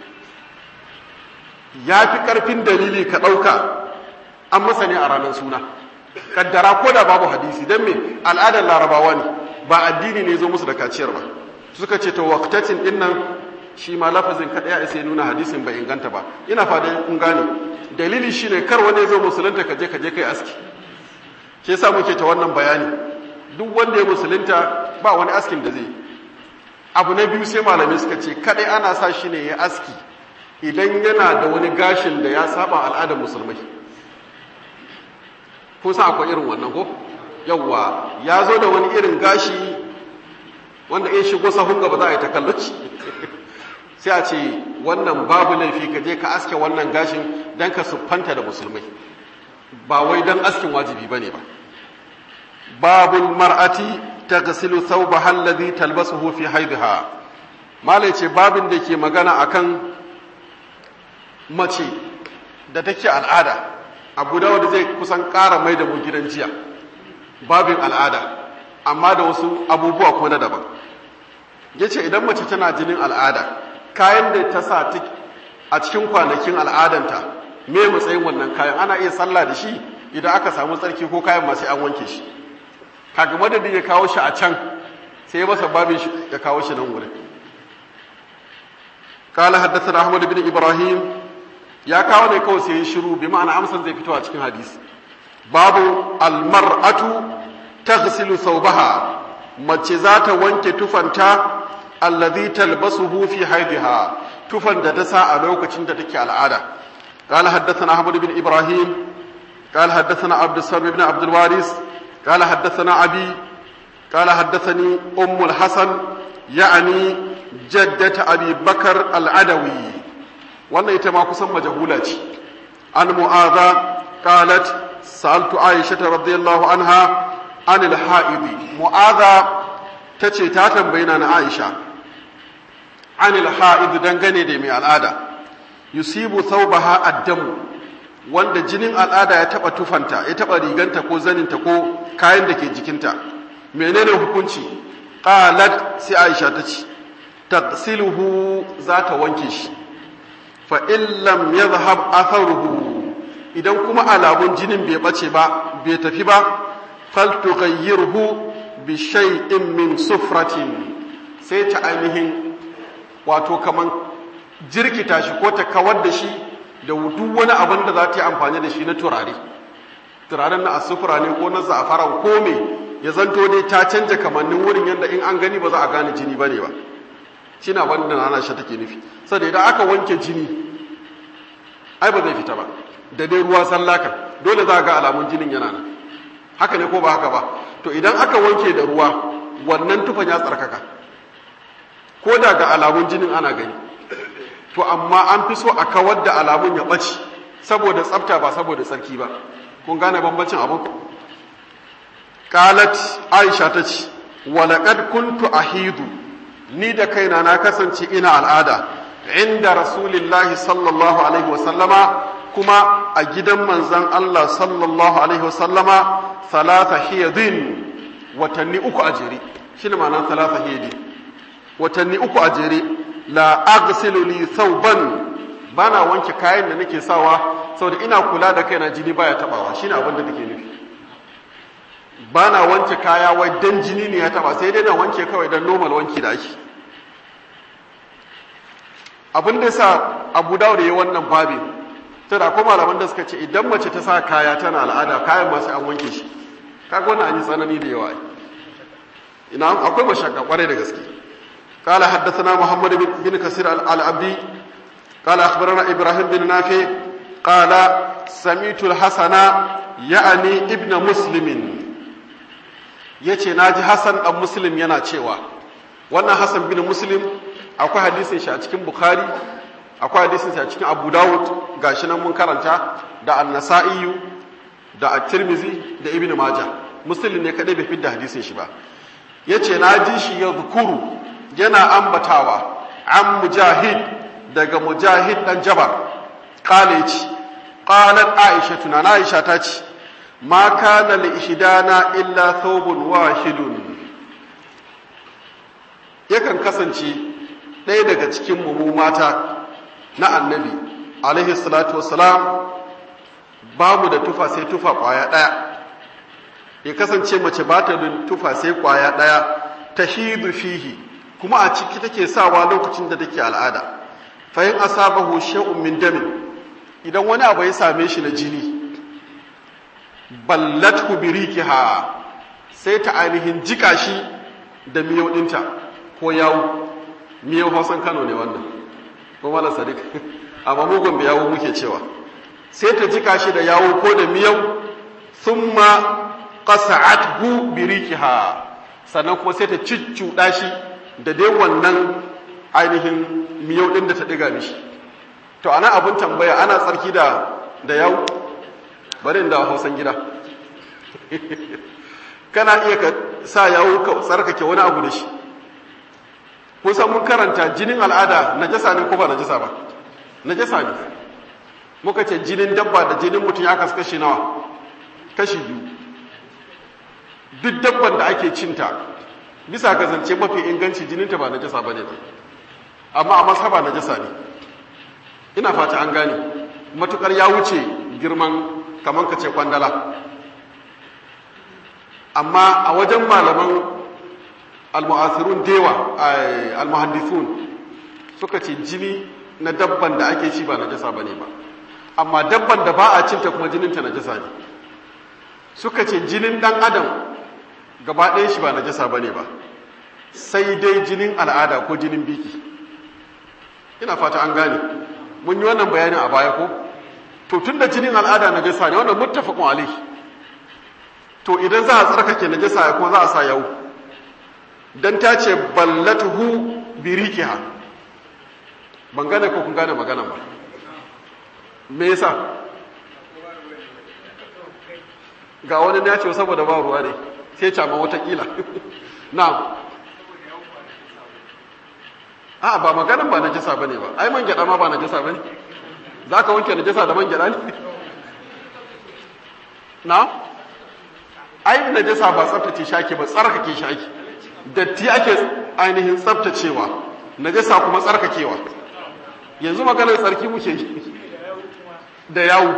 ya fi ƙarfin dalili ka ɗauka an masa ne a ranar suna. Kaddara ko da babu hadisi, don me al'adar larabawa ne, ba addini ne zo musu da kaciyar ba. Suka ce to waqtatin din nan shi ma lafazin kaɗai ya isa nuna hadisin bai inganta ba. Ina fata kun gane. Dalili shine kar wani zo musulunta ka je ka je kai aski. Ke sa muke ta wannan bayani. Duk wanda ya musulunta ba wani askin da zai. Abu na biyu sai malamai suka ce kaɗai ana sa shi ne ya aski idan yana da wani gashin da ya saba al'adar musulmai. Ko sa akwai irin wannan ko? Yawwa, ya zo da wani irin gashi wanda in shigo sahun gaba za a yi takallaci. Sai a ce wannan babu laifi ka je ka aske wannan gashin don ka siffanta da musulmai, ba wai don askin wajibi ba ne ba. Babul mar'ati taghsilu thawbaha alladhi talbasuhu fi haidha. Malai ce babin da ke magana akan mace da take al'ada. Abu Dawud zai kusan ƙara mai da mu gidan jiya, babin al'ada, amma da wasu abubuwa kuma na daban. Yace idan mace tana jinin al'ada, kayan da ta sa a cikin kwanakin al'adanta, me matsayin wannan kayan? Ana iya sallah da shi idan aka samu tsarki, ko kayan masu an wanke shi. Kaga madadin ya kawo shi a can, sai masa babin shi ya kawo shi nan wurin. Qala haddathana Ahmad bin Ibrahim, ya kawo ne kawai sai shiru, bi ma'ana amsan zai fito a cikin hadisi. Babu almar'atu taghsilu thawbaha, mace za ta wanke tufanta alladhi talbasuhu fi haidiha, tufan da ta sa a lokacin da take al'ada. Qala haddathana Ahmad bin Ibrahim, qala haddathana Abd as-Samad ibn Abd al-Waris, qala haddathana Abi, qala haddathani Umm al-Hasan, ya'ni jaddat Abi Bakr al-Adawi. Wannan ita ma kusan majahula ce. An Mu'adha qalat sa'altu Aisha radhiyallahu anha anil ha'idi. Mu'adha tace ta tambayi na Aisha anil ha'id dangane da mai al'ada. Yusibu thawbaha ad-damu, wanda jinin al'ada ya taba tufanta, ya taba riganta ko zaninta ko kayan da ke jikinta. Menene hukunci? Qalat, sai Aisha tace taqsiluhu, za ta wanke shi. Fa in lam yadhhab atharuhu, idan kuma alamun jinin bai bace ba, bai tafi ba, fal tughayyirhu bi shay'in min sufratin, sai ta ainihin wato kaman jirkita shi ko ta kawar da shi da duk wani abin da za ta yi amfani da shi na turare, turaren na asufura ne ko na za'afaran ko me, ya zanto dai ta canja kamannin wurin yadda in an gani ba za a gane jini bane ba. Shi na wanda nana shi take nufi. Saboda idan aka wanke jini ai ba zai fita ba, da dai ruwa sallakan dole za ga alamun jinin yana nan, haka ne ko ba haka ba? To idan aka wanke da ruwa wannan tufan ya tsarkaka, ko da ga alamun jinin ana gani. To amma an fi so a kawar da alamun ya ɓace saboda tsafta ba saboda tsarki ba. Kun gane bambancin abin? Qalat Aisha ta ce, walaƙad kuntu ahidu, ni da kaina na kasance ina al'ada inda rasulillahi sallallahu alaihi wasallama, kuma a gidan manzan Allah sallallahu alaihi wasallama salasa hiyadin, watanni uku a jere. Shi ne ma'anar salasa hiyadin, watanni uku a jere. La aghsilu li thawban, bana wanke kayan da nake sawa saboda ina kula da kaina jini baya tabawa. Shine abin da take nufi. Bana wanke kaya wai dan jini ne ya taba, sai dai na wanke kawai dan normal wanki da ake. Abin da yasa Abu Dawud yayi wannan babin, tana ko malaman da suka ce idan mace ta sa kaya tana al'ada, kayan ma sai an wanke shi. Kaga wannan an yi tsanani da yawa. Ina akwai mashakka kwarai da gaske. قال حدثنا محمد بن كثير العبدي قال أخبرنا إبراهيم بن نافع قال سمعت الحسن يعني ابن مسلم yace naji Hassan dan Muslim yana cewa, wannan Hassan bin Muslim akwai hadisin shi a cikin Bukhari, akwai hadisin shi a cikin Abu Dawud, gashi nan mun karanta, da An-Nasa'i da At-Tirmidhi da Ibn Majah. Muslim ne kadai bai fidda hadisin shi ba. Yace naji shi ya zukuru yana ambatawa an Mujahid daga Mujahid dan Jabar, qala yace qalat Aisha, tuna Aisha ta ce, ma kana li ihdana illa thawbun wahidun, yakan kasance ɗaya daga cikin mu mata na annabi alaihi salatu wassalam babu da tufa sai tufa kwaya ɗaya. Ya kasance mace ba ta da tufa sai kwaya ɗaya, tahidu fihi, kuma a ciki take sawa lokacin da take al'ada. Fa in asabahu shay'un min damin, idan wani abu ya same shi na jini, ballathu birikiha, sai ta ainihin jika shi da miyau dinta ko yawu. Miyau Hausan Kano ne wannan, ko Malam Sadiq, amma mugun yawu muke cewa. Sai ta jika shi da yawu ko da miyau, thumma qasa'athu birikiha, sannan kuma sai ta ciccuɗa shi da dai wannan ainihin miyau ɗin da ta ɗiga mishi. To ana abin tambaya, ana tsarki da da yawu? Bari da Hausan gida. Kana iya ka sa yawu ka tsarkake wani abu da shi. Kusan mun karanta jinin al'ada najasa ne ko ba najasa ba? Najasa ne. Muka ce jinin dabba da jinin mutum ya kasu kashi nawa? Kashi biyu. Duk dabban da ake cinta, bisa ga zance mafi inganci jininta ba najasa bane ba, amma a masaba najasa ne. Ina fata an gane, matukar ya wuce girman kaman ka ce kwandala. Amma a wajen malaman almu'asirun dewa, almuhaddithun, suka ce jini na dabban da ake ci ba najasa bane ba, amma dabban da ba a cinta kuma jininta najasa ne. Suka ce jinin dan adam gaba ɗaya shi ba najasa bane ba, sai dai jinin al'ada ko jinin biki. Ina fata an gane, mun yi wannan bayanin a baya ko? To tun da jinin al'ada najasa ne, wannan muttafaqun alaihi. To idan za a tsarkake najasa ya kuma za a sa yawu, dan ta ce ballatuhu birikiha. Ban gane ko kun gane magana ba? Me yasa? Ga wani na ce saboda ba ruwa ne, sai cama watakila. Na'am. A ba maganan ba najasa bane ba. Ai man gyada ma ba najasa bane. Zaka wanke najasa da man gyada ne? Na'am. Ai najasa ba tsaftace shaki ba, tsarkake shaki. Datti ake ainihin tsaftacewa, najasa kuma tsarkakewa. Yanzu maganar tsarki muke yi da yawu.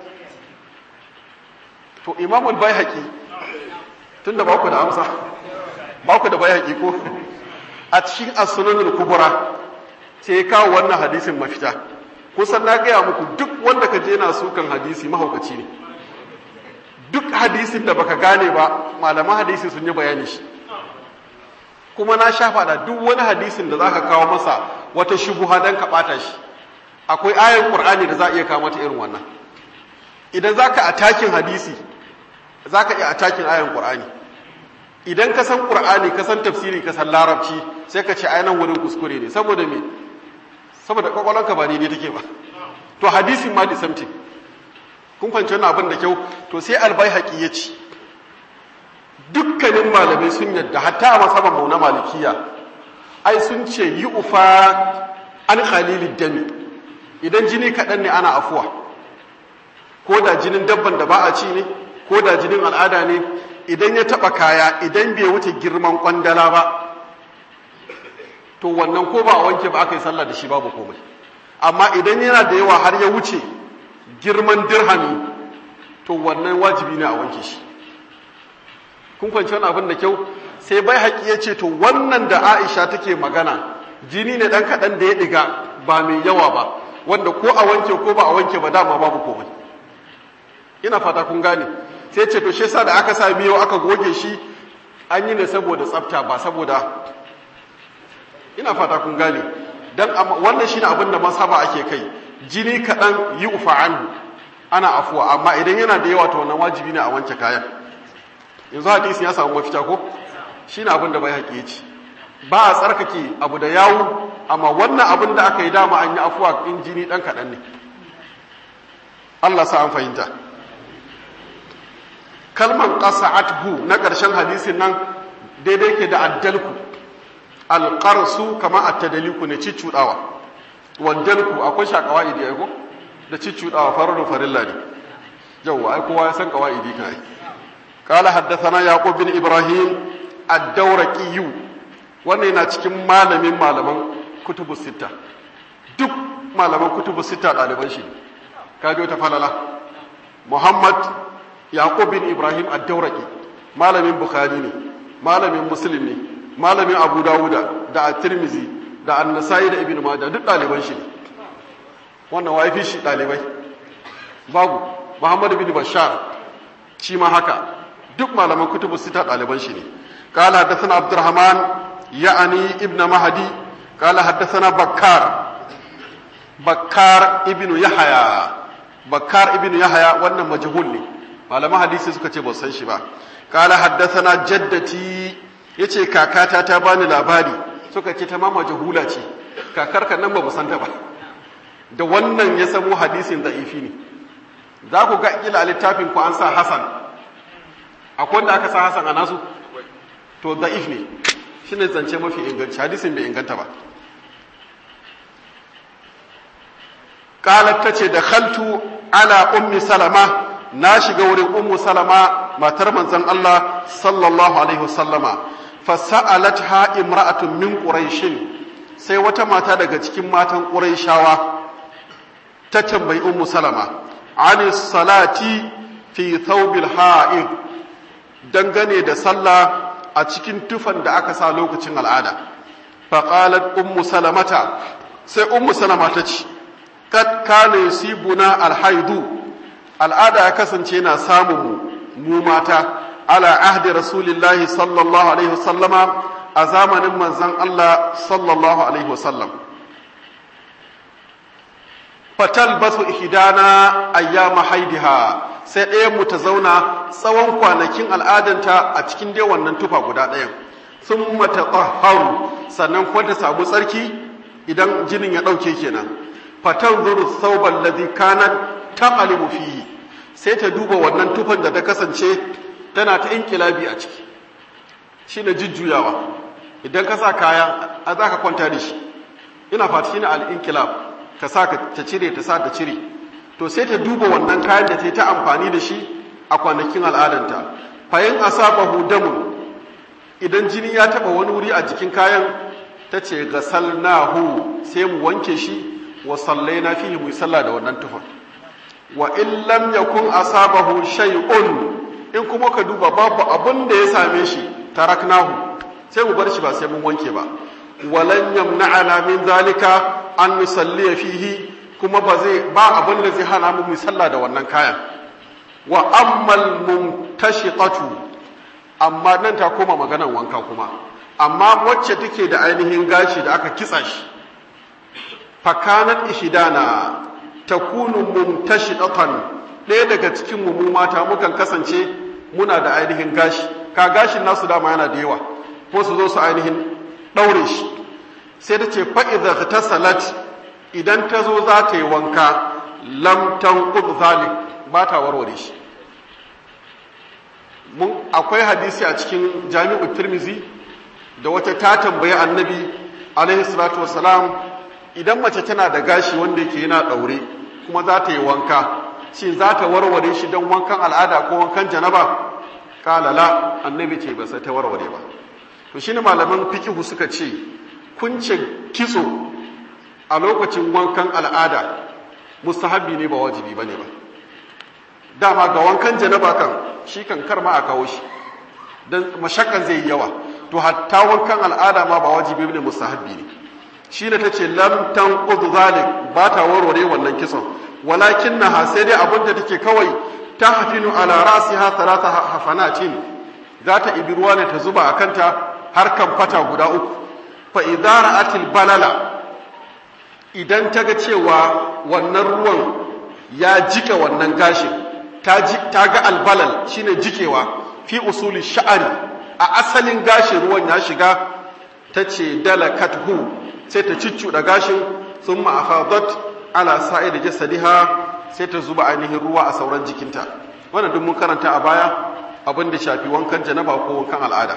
To Imam al-Baihaqi, tunda ba ku da amsa, ba ku da Baihaqi ko a cikin as-Sunan al-Kubra sai kawo wannan hadisin mafita. Kusan na gaya muku duk wanda ka je yana sukan hadisi mahaukaci ne. Duk hadisin da baka gane ba, malaman hadisi sun yi bayani shi. Kuma na shafa da duk wani hadisin da zaka kawo masa wata shubuha dan ka bata shi, akwai ayar Qur'ani da za a iya kawo mata irin wannan. idan za ka atakin hadisi za ka iya atakin ayan ƙur'ani. Idan ka san ƙur'ani ka san tafsiri ka san larabci sai ka ce ainihin wurin kuskure ne saboda me saboda ƙwaƙwalonka ba daidai take ba. To hadisin ma the same thing. Kun fahimci wannan abin da kyau. To sai Al-Baihaqi ya ce dukkanin malamai sun yadda hatta a masaban mu na malikiya ai sun ce yi ufa an khalilid dami, idan jini kaɗan ne ana afuwa, ko da jinin dabban da ba a ci ne ko da jinin al'ada ne, idan ya taɓa kaya idan bai wuce girman kwandala ba to wannan ko ba a wanke ba aka yi sallah da shi babu komai. Amma idan yana da yawa har ya wuce girman dirhami to wannan wajibi ne a wanke shi. Kun kwanci wani abin da kyau. Sai bai haƙi ya ce to wannan da Aisha take magana jini ne ɗan kaɗan da ya ɗiga ba mai yawa ba, wanda ko a wanke ko ba a wanke ba dama babu komai. Ina fata kun gane. Sai ce to shi yasa da aka sa miyau aka goge shi an yi ne saboda tsafta ba saboda, ina fata kun gane. Dan wannan shine abin da masaba ake kai, jini kaɗan yi ufa anhu ana afuwa, amma idan yana da yawa to wannan wajibi ne a wanke kayan. Yanzu hadisin ya samu mafita ko? Shine abin da bai haƙi ya ce ba a tsarkake abu da yawu, amma wannan abin da aka yi dama an yi afuwa in jini ɗan kaɗan ne. Allah sa an fahimta. Kalman qasa'athu na ƙarshen hadisin nan daidai ke da addalku. Alƙarsu kama attadaliku ne ciccuɗawa. Wandalku akwai sha ƙawa'idi ya ko? Da ciccuɗawa farar farilla ne. Yawwa ai kowa ya san ƙawa'idi kan ai. Qala haddathana Yaqub bin Ibrahim ad-Dawraqi. Wannan yana cikin malamin malaman kutubus sitta. Duk malaman kutubus sitta ɗaliban shi. Ka biyo ta falala. Muhammad Yaqub bin Ibrahim ad-Dawraqi malamin Bukhari ne, malamin Muslim ne, malamin Abu Dawuda da At-Tirmidhi da An-Nasa'i da Ibn Majah duk ɗaliban shi ne. Wannan wai fi shi ɗalibai babu. Muhammad bin Bashar shi ma haka, duk malaman kutubu sita ɗaliban shi ne. Qala haddathana Abdurrahman ya'ani ibn Mahdi qala haddathana Bakkar Bakkar ibn Yahya Bakkar ibn Yahya wannan majhul ne, malaman hadisi suka ce ba san shi ba. Qala haddathana jaddati yace kakata ta bani labari, suka ce ta ma majhula ce, kakarka nan ba mu san ta ba. Da wannan ya samu hadisin da'ifi ne. Za ku ga kila littafin ku an sa Hasan, akwai wanda aka sa Hasan a nasu to da'if ne, shine zance mafi inganci, hadisin bai inganta ba. Qalat tace da khaltu ala ummi Salama, na shiga wurin ummu Salama matar manzon Allah sallallahu alaihi wasallama, fa sa'alatha imra'atun min quraishin, sai wata mata daga cikin matan quraishawa ta tambayi ummu Salama ani salati fi thawbil ha'id, dangane da sallah a cikin tufan da aka sa lokacin al'ada. Fa qalat ummu Salamata, sai ummu Salama ta ce kad kana yusibuna alhaidu, al'ada ya kasance na samun mu mu mata ala ahdi rasulillahi sallallahu alaihi wasallama, a zamanin manzon Allah sallallahu alaihi wasallam. Fatalbasu ihdana ayyama haidiha, sai ɗayan mu ta zauna tsawon kwanakin al'adanta a cikin dai wannan tufa guda ɗayan. Thumma tatahharu, sannan kuma ta samu tsarki idan jinin ya ɗauke kenan. Fatanzuru thawban ladhi kanat taqalibu fihi, sai ta duba wannan tufan da ta kasance tana ta inkilabi a ciki, shine jujjuyawa. Idan ka sa kaya a za ka kwanta da shi, ina fata shine al-inkilab, ka sa ka ta cire ta sa ta cire. To sai ta duba wannan kayan da ta yi ta amfani da shi a kwanakin al'adanta. Fayin asabahu damun, idan jini ya taba wani wuri a jikin kayan, ta ce gasalnahu, sai mu wanke shi, wa sallaina fihi, mu yi sallah da wannan tufan. Wa in lam yakun asabahu shay'un, in kuma ka duba babu abin da ya same shi, taraknahu, sai mu bar shi ba sai mun wanke ba. Walan yamna'ana min zalika an nusalli fihi, kuma ba zai ba abin da zai hana mu mu sallah da wannan kayan. Wa ammal mumtashiqatu, amma nan ta koma maganan wanka kuma, amma wacce take da ainihin gashi da aka kitsa shi, fakanat ihdana takunu mumtashidatan ɗaya daga cikin mu mata mukan kasance muna da ainihin gashi ka gashin nasu dama yana da yawa ko su zo su ainihin ɗaure shi sai ta ce fa'iza ta salat idan ta zo za ta yi wanka lamtan ƙud zalik ba ta warware shi akwai hadisi a cikin jami'ul tirmizi da wata ta tambayi annabi alaihi salatu wasalam idan mace tana da gashi wanda yake yana ɗaure kuma za ta yi wanka shi za ta warware shi don wankan al'ada ko wankan janaba kalala annabi ce ba sai ta warware ba to shine malaman fikihu suka ce kunce kitso a lokacin wankan al'ada mustahabi ne ba wajibi bane ba dama ga wankan janaba kan shi kan karma a kawo shi dan mashakkan zai yi yawa to hatta wankan al'ada ma ba wajibi bane mustahabi ne shine tace lam tanqud zalik ba ta warware wannan kitson walakinnaha sai dai abinda take kawai tahfinu ala rasiha thalatha hafanatin za ta ibi ruwa ne ta zuba a kanta har kan fata guda uku fa idza ra'atil balala idan ta ga cewa wannan ruwan ya jike wannan gashin ta ta ga albalal shine jikewa fi usuli sha'ari a asalin gashin ruwan ya shiga tace dalakathu sai ta ciccuda gashin thumma afadat ala sa'id jasadiha sai ta zuba ainihin ruwa a sauran jikinta wannan duk mun karanta a baya abin da shafi wankan janaba ko wankan al'ada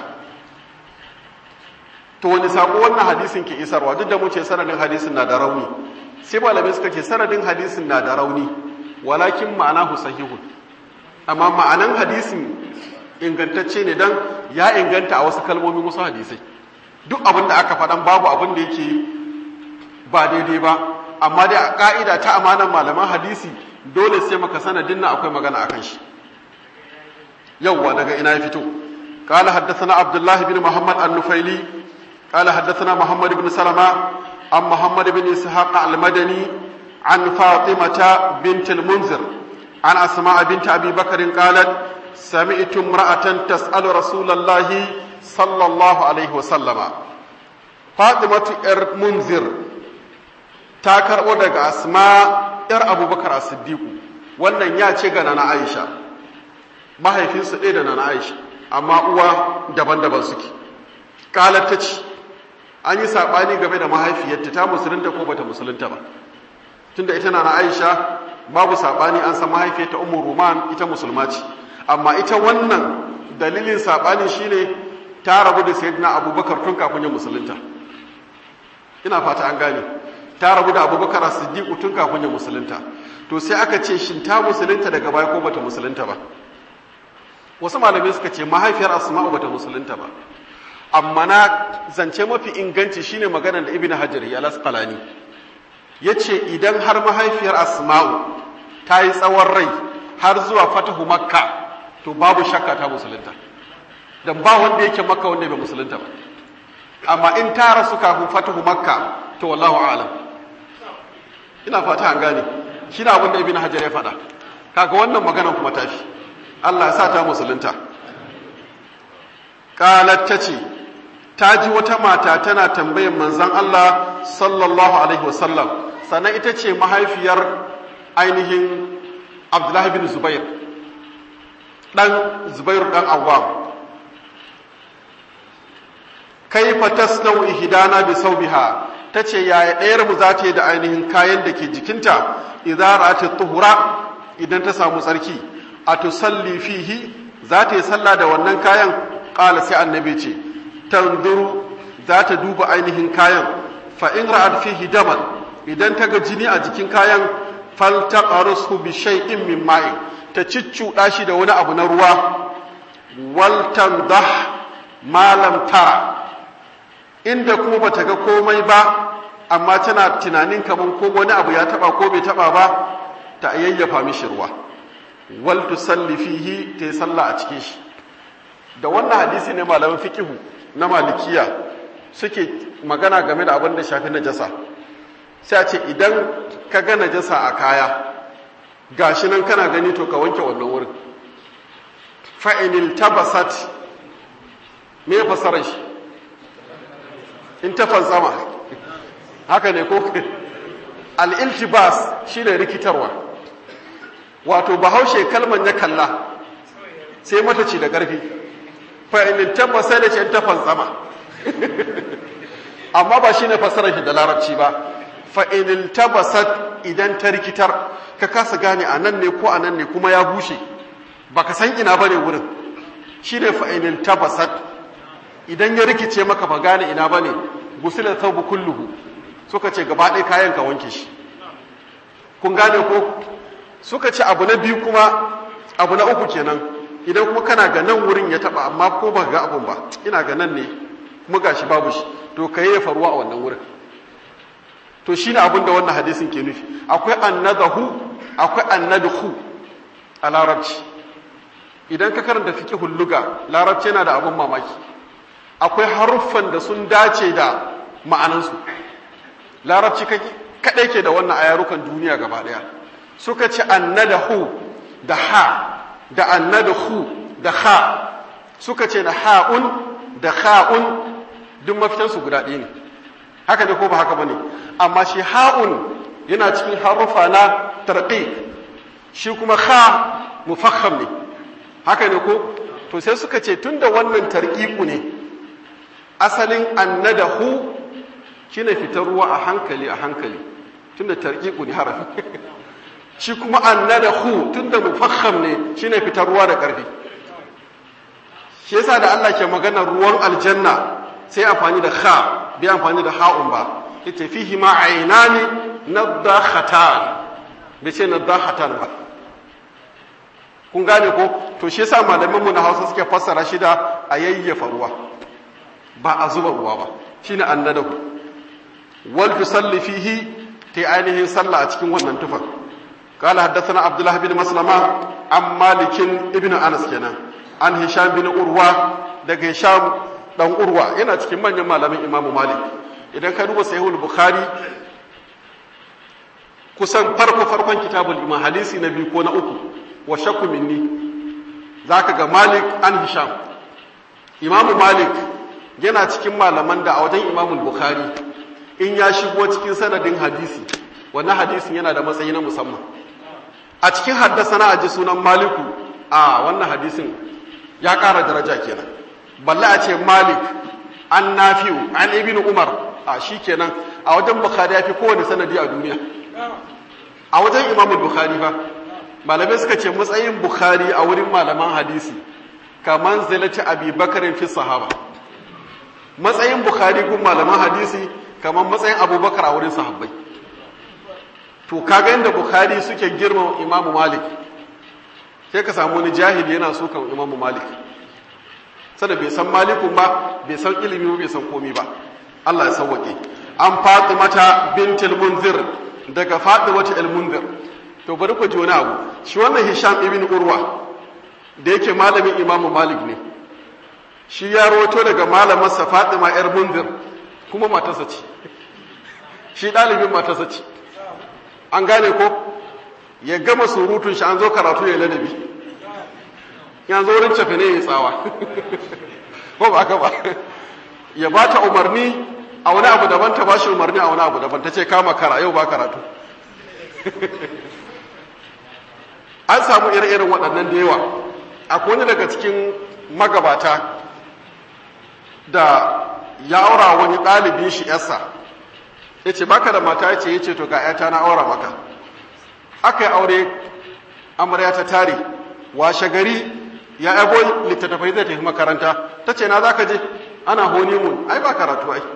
to wani sako wannan hadisin ke isarwa duk da mu ce sanadin hadisin na da rauni sai malamai suka ce sanadin hadisin na da rauni walakin ma'anahu sahihun amma ma'anan hadisin ingantacce ne dan ya inganta a wasu kalmomin wasu hadisai duk abin da aka faɗan babu abin da yake ba daidai ba amma dai a ka'ida ta amanan malaman hadisi dole sai maka sanadin nan akwai magana akan shi yawwa daga ina ya fito قال حدثنا عبد الله بن محمد النفيلي قال حدثنا محمد بن سلمة عن محمد بن إسحاق المدني عن فاطمة بنت المنذر عن أسماء بنت أبي بكر قالت سمعت امرأة تسأل رسول الله صلى الله عليه وسلم فاطمة المنذر ta karɓo daga asma ‘yar abubakar a siddiƙu wannan ya ce ga nana aisha mahaifinsu ɗaya da nana aisha amma uwa daban-daban suke ƙalar ta ce an yi saɓani game da mahaifiyarta ta musulunta ko bata musulunta ba tunda ita nana aisha babu saɓani an san mahaifiyarta ummu ruman ita musulma ce amma ita wannan dalilin saɓani shine ta rabu da sayyidina abubakar tun kafin ya musulunta ina fata an gane ta rabu da abubakar a siddiƙu tun kafin ya musulunta to sai aka ce shin ta musulunta daga baya ko bata musulunta ba wasu malamai suka ce mahaifiyar asma'u bata musulunta ba amma na zance mafi inganci shine maganar da ibnu hajar ya lasqalani yace idan har mahaifiyar asma'u ta yi tsawon rai har zuwa fatahu makka to babu shakka ta musulunta dan ba wanda yake makka wanda bai musulunta ba amma in ta rasu kafin fatahu makka to wallahu a'lam ina fata an gane shi na abin da ibn hajar ya faɗa kaga wannan maganan kuma tafi Allah ya sa ta musulunta qalat tace ta ji wata mata tana tambayar manzon Allah sallallahu alaihi wasallam sannan ita ce mahaifiyar ainihin Abdullah bin Zubair dan Zubair dan Awwam kaifa tasnau ihdana bi sawbiha ta ce yaya ɗayarmu za ta yi da ainihin kayan da ke jikinta idan ra'ata tuhura idan ta samu tsarki a tusalli fihi za ta yi sallah da wannan kayan ƙala sai annabi ce tanzuru za ta duba ainihin kayan fa in ra'at fihi daman idan ta ga jini a jikin kayan faltaqarusu bi shay'in min ma'in ta ciccuɗa shi da wani abu na ruwa wal tandah ma lam tara inda kuma bata ga komai ba amma tana tunanin kaman ko wani abu ya taba ko bai taba ba ta yayyafa mishi ruwa wal tusalli fihi ta salla a cikin shi da wannan hadisi ne malaman fiqhu na malikiya suke magana game da abin da shafi najasa sai a ce idan ka ga najasa a kaya gashi nan kana gani to ka wanke wannan wurin fa inil tabasat me fasarar shi in ta fansama haka ne ko al-iltibas shine rikitarwa wato bahaushe kalman ya kalla sai mata ci da ƙarfi fa in tabbasa da ce ta fantsama amma ba shine fasarar shi da larabci ba fa in tabasat idan ta rikitar ka kasa gane anan ne ko anan ne kuma ya bushe baka san ina bane wurin shine fa in tabasat idan ya rikice maka ba gane ina bane gusila thawbu kulluhu suka ce gaba ɗaya kayan ka wanke shi kun gane ko suka ce abu na biyu kuma abu na uku kenan idan kuma kana ga nan wurin ya taba amma ko ba ga abun ba ina ga nan ne kuma gashi babu shi to ka yi faruwa a wannan wurin to shine abin da wannan hadisin ke nufi akwai annadahu akwai annadhu a larabci idan ka karanta fiqhul lugha larabci yana da abun mamaki akwai haruffan da sun dace da ma'anansu larabci kadai ke da wannan ayarukan duniya gaba daya suka ce annadahu da ha da annadahu da ha suka ce da ha'un da ha'un duk mafitansu guda ɗaya ne haka ne ko ba haka bane amma shi ha'un yana cikin harufa na tarqiq shi kuma ha mufakham ne haka ne ko to sai suka ce tunda wannan tarqiqu ne asalin annadahu shine fitar ruwa a hankali a hankali tunda tarqiqu ne harafi shi kuma annadahu tunda mufakham ne shine fitar ruwa da ƙarfi shi yasa da Allah ke magana ruwan aljanna sai amfani da kha bai amfani da ha'un ba yace fihi ma aynani nadakhatan bai ce nadakhatan ba kun gane ko to shi yasa malaman mu na Hausa suke fassara shi da ayayyafa ruwa ba a zuba ruwa ba shine annadahu wal tusalli fihi ta ainihin sallah a cikin wannan tufan قال حدثنا عبد الله بن مسلمة عن مالك ابن أنس كنا عن هشام بن أروى دق هشام dan urwa yana cikin manyan malamin Imam Malik idan ka duba Sahihul Bukhari kusan farko farkon kitabul iman hadisi na biyu ko na uku wa shakku minni zaka ga Malik an Hisham Imam Malik yana cikin malaman da a wajen Imam Bukhari in ya shigo cikin sanadin hadisi wannan hadisin yana da matsayi na musamman a cikin haddasana a ji sunan Maliku a wannan hadisin ya ƙara daraja kenan balle a ce Malik an Nafi'u an Ibn Umar a shi kenan a wajen Bukhari ya fi kowane sanadi a duniya a wajen Imam Bukhari fa malamai suka ce matsayin Bukhari a wurin malaman hadisi kaman zalati Abi Bakr fi sahaba matsayin Bukhari gun malaman hadisi kaman matsayin Abubakar a wurin sahabbai to kaga inda Bukhari suke girma Imam Malik sai ka samu wani jahili yana so kan Imam Malik sada bai san malikun ba bai san ilimi ba bai san komi ba Allah ya sauwake an Fatimata bintul Munzir daga Fatimata al-Munzir to bari ku ji wani abu shi wannan Hisham ibn Urwa da yake malamin Imam Malik ne shi ya rawato daga malamarsa Fatima yar Munzir kuma matarsa ce shi dalibin matarsa ce an gane ko ya gama surutun shi an zo karatu ya ladabi yanzu wurin cafe ne ya tsawa ko ba ka ba ya ba ta umarni a wani abu daban ta ba shi umarni a wani abu daban ta ce kama kara yau ba karatu an samu ire-iren waɗannan da yawa akwai wani daga cikin magabata da ya aura wani ɗalibin shi yarsa ya ce baka da mata ya ce ya ce to ga yata na aura maka aka yi aure amarya ta tare washe gari ya yabo littattafai zai tafi makaranta ta ce na za ka je ana honi mun ai ba karatu ai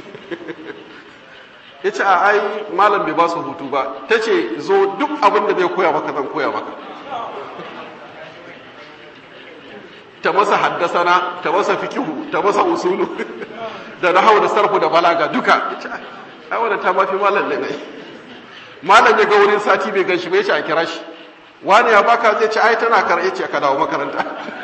ya ce a ai malam bai ba su hutu ba ta ce zo duk abin da zai koya maka zan koya maka ta masa haddasana ta masa fikihu ta masa usulu da nahawu da sarfu da balaga duka ya ce ai wannan ta mafi malam ne ne malam ya ga wurin sati bai gan shi bai ce a kira shi wani ya baka zai ce ai tana kar yace ka dawo makaranta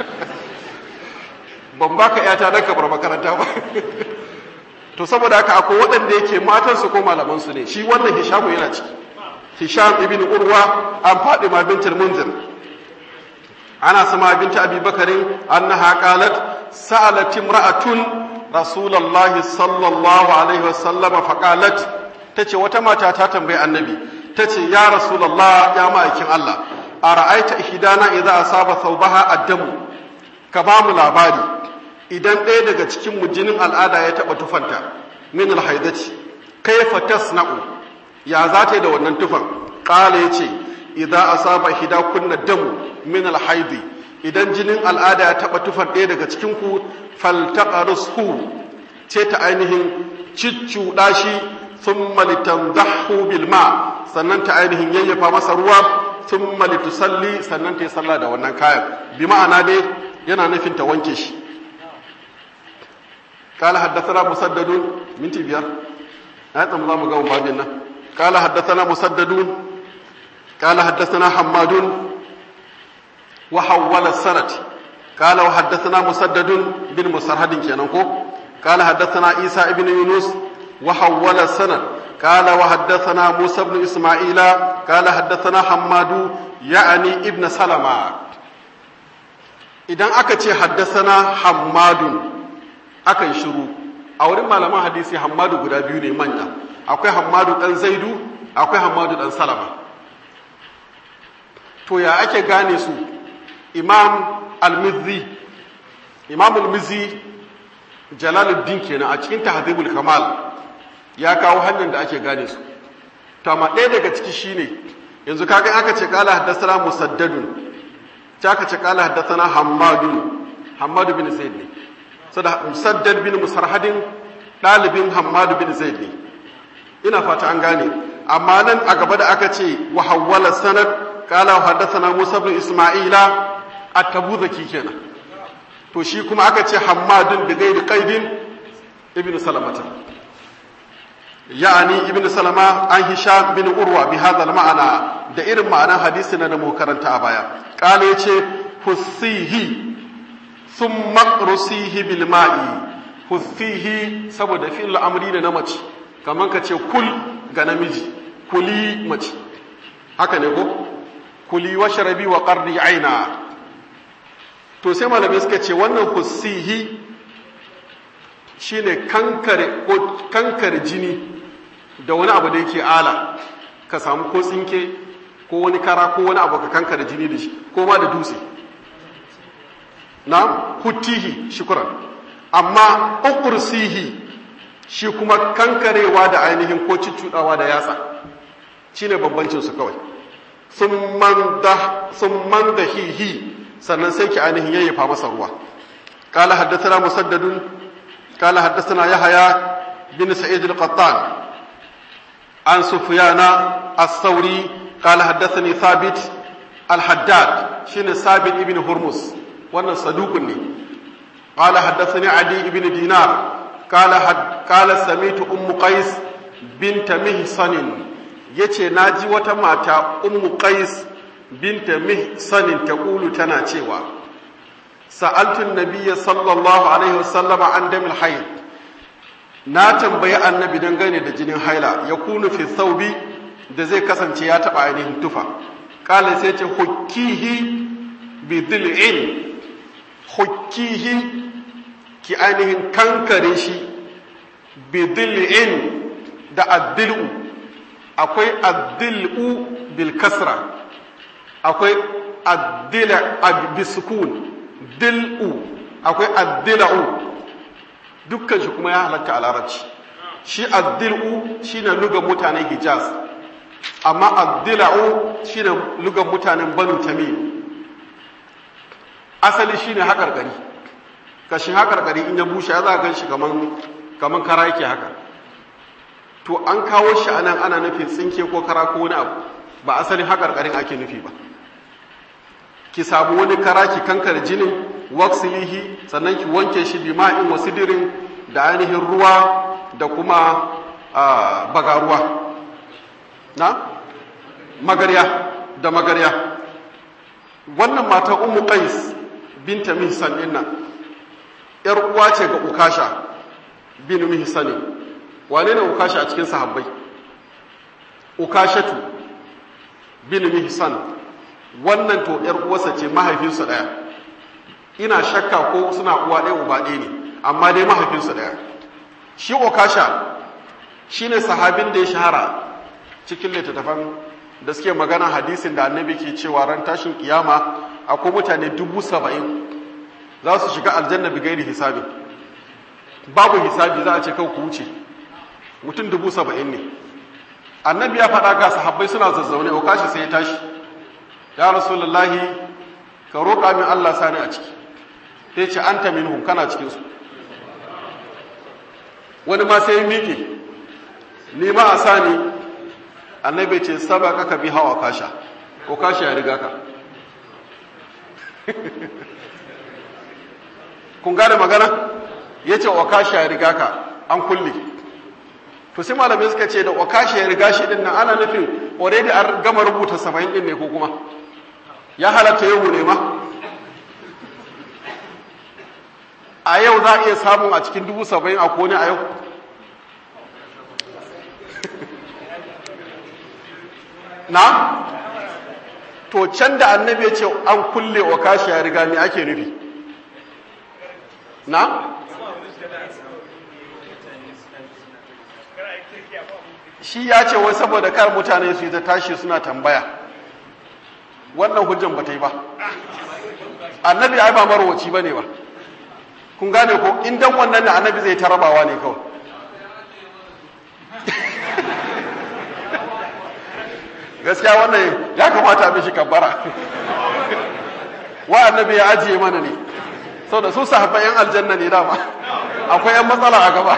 ban baka yata dan ka bar makaranta ba to saboda haka akwai waɗanda yake matan su ko malaman su ne shi wannan Hisham yana ciki Hisham ibn Urwa an Fatima bintul Munzir ana sama binti Abi Bakarin annaha qalat sa'alat imra'atun rasulullahi sallallahu alaihi wasallam faqalat tace wata mata ta tambayi annabi tace ya rasulullah ya ma'aikin Allah ara'aita ihdana idza asaba thawbaha addamu ka ba mu labari idan ɗaya daga cikin mu jinin al'ada ya taba tufanta min alhaidati kayfa tasna'u ya za ta yi da wannan tufan qala yace idza asaba ihdakunna damu min alhaidi idan jinin al'ada ya taba tufan ɗaya daga cikin ku faltaqarushu ce ta ainihin ciccuɗa shi thumma litandahu bil ma sannan ta ainihin yayyafa masa ruwa thumma litusalli sannan ta yi sallah da wannan kayan bi ma'ana dai yana nufin ta wanke shi قال حدثنا مسدد من تبيار هذا الله مقام بابنا قال حدثنا مسدد قال حدثنا حماد وحول السند قال وحدثنا مسدد بن مسرهد كينكو قال حدثنا عيسى ابن يونس وحول السند قال وحدثنا موسى بن اسماعيل قال حدثنا حماد يعني ابن سلمة idan aka ce haddasana hammadun akan shiru a wurin malaman hadisi hammadu guda biyu ne manya akwai hammadu dan zaidu akwai hammadu dan salama to ya ake gane su imam al-mizzi imam al-mizzi jalaluddin kenan a cikin tahdhibul kamal ya kawo hanyar da ake gane su to amma ɗaya daga ciki shine yanzu kaga aka ce qala haddathana musaddadun ta aka ce qala haddathana hammadun hammadu bin zaid ne sada musaddad bin musarhadin dalibin hammadu bin zaid ne ina fata an gane amma nan a gaba da aka ce wa hawwala sanad qala haddathana musa bin isma'ila at-tabuzaki kenan to shi kuma aka ce hammadun bi ghairi qaidin ibnu salamata yani ibnu salama an hisham bin urwa bi hadha al-ma'ana da irin ma'anar hadisi na da mu karanta a baya qala yace husihi thumma rusihi bil ma'i husihi saboda fi'il amri ne na mace kaman ka ce kul ga namiji kuli mace haka ne ko kuli washrabi wa qarri aina to sai malamai suka ce wannan husihi shine kankare ko kankare jini da wani abu da yake ala ka samu ko tsinke ko wani kara ko wani abu ka kankare jini da shi ko ma da dutse na hutihi shukran amma uqrsihi shi kuma kankarewa da ainihin ko ciccudawa da yatsa shine bambancin su kawai summan da summan da hihi sannan sai ki ainihin yayyafa masa ruwa qala haddathana musaddadun qala haddathana yahya bin sa'id al-qattan an sufyana as-sawri qala haddathani thabit al-haddad shine sabit ibn hurmus wannan saduqun ne qala haddathani adi ibn dinar qala had qala samitu ummu qais bint mihsan yace naji wata mata ummu qais binta mihsanin taqulu tana cewa sa'altu an-nabiyya sallallahu alaihi wasallam an damil hayd na tambayi annabi dangane da jinin haila yakunu fi thawbi da zai kasance ya taba ainihin tufa kala sai ce hukkihi bi dhil'in hukkihi ki ainihin kankare shi bi dhil'in da ad-dil'u akwai ad-dil'u bil kasra akwai addila bisukun dil'u akwai addila'u dukkan shi kuma ya halatta a larabci shi addil'u shine lugar mutanen hijaz amma addila'u shine lugar mutanen banu tamim asali shine haƙarƙari kashin haƙarƙari in ya bushe ya za gan shi kaman kaman kara yake haka to an kawo shi anan ana nufin tsinke ko kara ko wani abu ba asalin haƙarƙarin ake nufi ba ki samu wani kara ki kankar jinin waksilihi sannan ki wanke shi bima'in wasidirin da ainihin ruwa da kuma bagaruwa na magarya da magarya wannan mata ummu qais binta mihsan dinna yar uwa ce ga ukasha bin mihsan wane ne ukasha a cikin sahabbai ukashatu bin mihsan wannan to ‘yar uwarsa ce mahaifinsa ɗaya ina shakka ko suna uwa ɗaya uba ɗaya ne amma dai mahaifinsa ɗaya shi okasha shi ne sahabin da ya shahara cikin littattafan da suke magana hadisin da annabi ke cewa ran tashin kiyama akwai mutane dubu saba'in za su shiga aljanna bi gairi hisabi, babu hisabi za a ce kawai ku wuce. Mutum dubu saba'in ne. Annabi ya faɗa ga sahabbai suna zazzaune, Okashi sai ya tashi, ya Rasulullahi ka roƙa min Allah sani a ciki. Sai ce anta minhum, kana cikinsu. Wani ma sai ya miƙe, ni ma a sani. Annabi ce sabaka ka bi hawa kasha, Okashi ya riga ka. Kun gane magana? Ya ce Okashi ya riga ka, an kulle. To sai malamai suka ce da Okashi ya riga shi din nan ana nufin already an gama rubuta saba'in din ne ko kuma ya halatta yau ne ma? A yau za a iya samun a cikin dubu saba'in a kone a yau? Na? To can da annabi ya ce an kulle Okashi ya riga me ake nufi? Na? Shi ya ce wai saboda kar mutane su yi ta tashi suna tambaya, wannan hujjan ba ta yi ba. Annabi ai ba marwaci ba ne ba. Kun gane ko in dan wannan ne annabi zai ta rabawa ne kawai. Gaskiya wannan ya kamata a mishi kabbara. Wa annabi ya ajiye mana ne. Saboda su sahabban yan aljanna ne dama. Akwai yan matsala a gaba.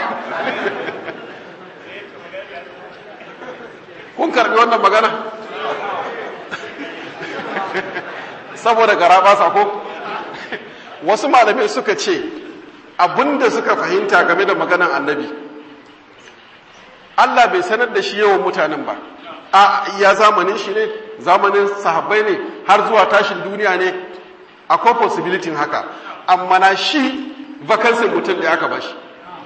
Kun karbi wannan magana? Saboda garaba sako. Wasu malamai suka ce abinda suka fahimta game da maganan annabi, Allah bai sanar da shi yawan mutanen ba. A ya zamanin shi ne, zamanin sahabbai ne, har zuwa tashin duniya ne, akwai possibility haka. Amma na shi vacancy mutum da aka bashi.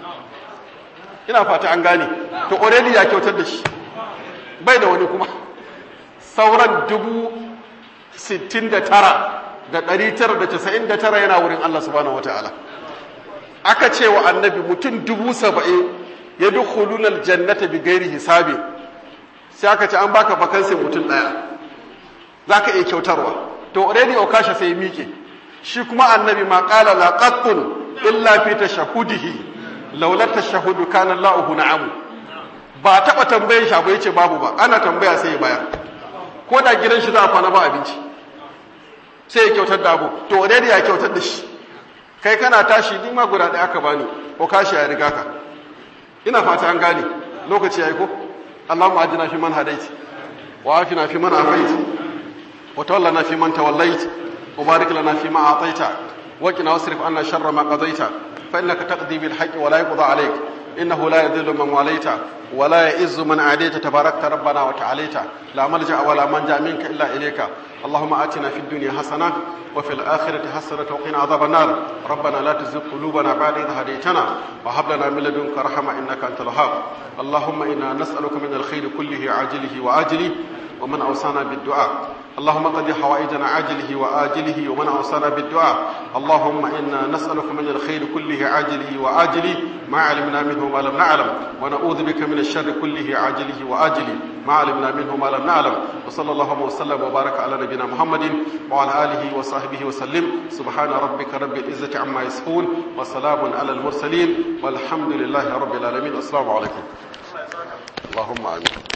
Ina fata an gane. To already ya kyautar da shi. Bai da wani kuma. Sauran dubu sittin da tara da ɗari tara da casa'in da tara yana wurin Allah subhanahu wa ta'ala. Aka ce wa annabi mutum dubu saba'in ya dukhuluna aljannata bi gairi hisabi. Sai aka ce an baka vakansin mutum ɗaya. Za ka iya kyautarwa. To already Okasha sai miƙe. Shi kuma annabi ma qala la qattun illa fi tashahudihi laula tashahudu kana Allahu na'amu. Ba taɓa tambayin shi abu ya ce babu ba, ana tambaya sai ya bayar. Ko da gidan shi za a kwana ba abinci, sai ya kyautar da abu, to already ya kyautar da shi. Kai kana tashi ni ma guda ɗaya aka bani, Okashi ya riga ka. Ina fata an gane, lokaci ya yi ko? Allahumma ajina fi man hadait, wa afina fi man afait, wa tawallana fi man tawallait, wa barik lana fi ma ataita, wa qina wasrif anna sharra ma qadaita, fa innaka taqdi bil haqqi wa la yuqda alayk. إنه لا يذل من واليت ولا يئز من عاديت تباركت ربنا وتعاليت لا ملجأ ولا منجا منك إلا إليك اللهم آتنا في الدنيا حسنة وفي الآخرة حسنة وقنا عذاب النار ربنا لا تزغ قلوبنا بعد إذ هديتنا وهب لنا من لدنك رحمة إنك أنت الوهاب اللهم إنا نسألك من الخير كله عاجله وآجله ومن أوصانا بالدعاء اللهم قد حوائجنا عاجله وآجله ومن أوصانا بالدعاء اللهم إنا نسألك من الخير كله عاجله وآجله ما علمنا منه ما لم نعلم ونعوذ بك من الشر كله عاجله وآجله ما علمنا منه ما لم نعلم وصلى الله وسلم وبارك على نبينا محمد وعلى آله وصحبه وسلم سبحان ربك رب العزة عما يصفون وسلام على المرسلين والحمد لله رب العالمين السلام عليكم اللهم آمين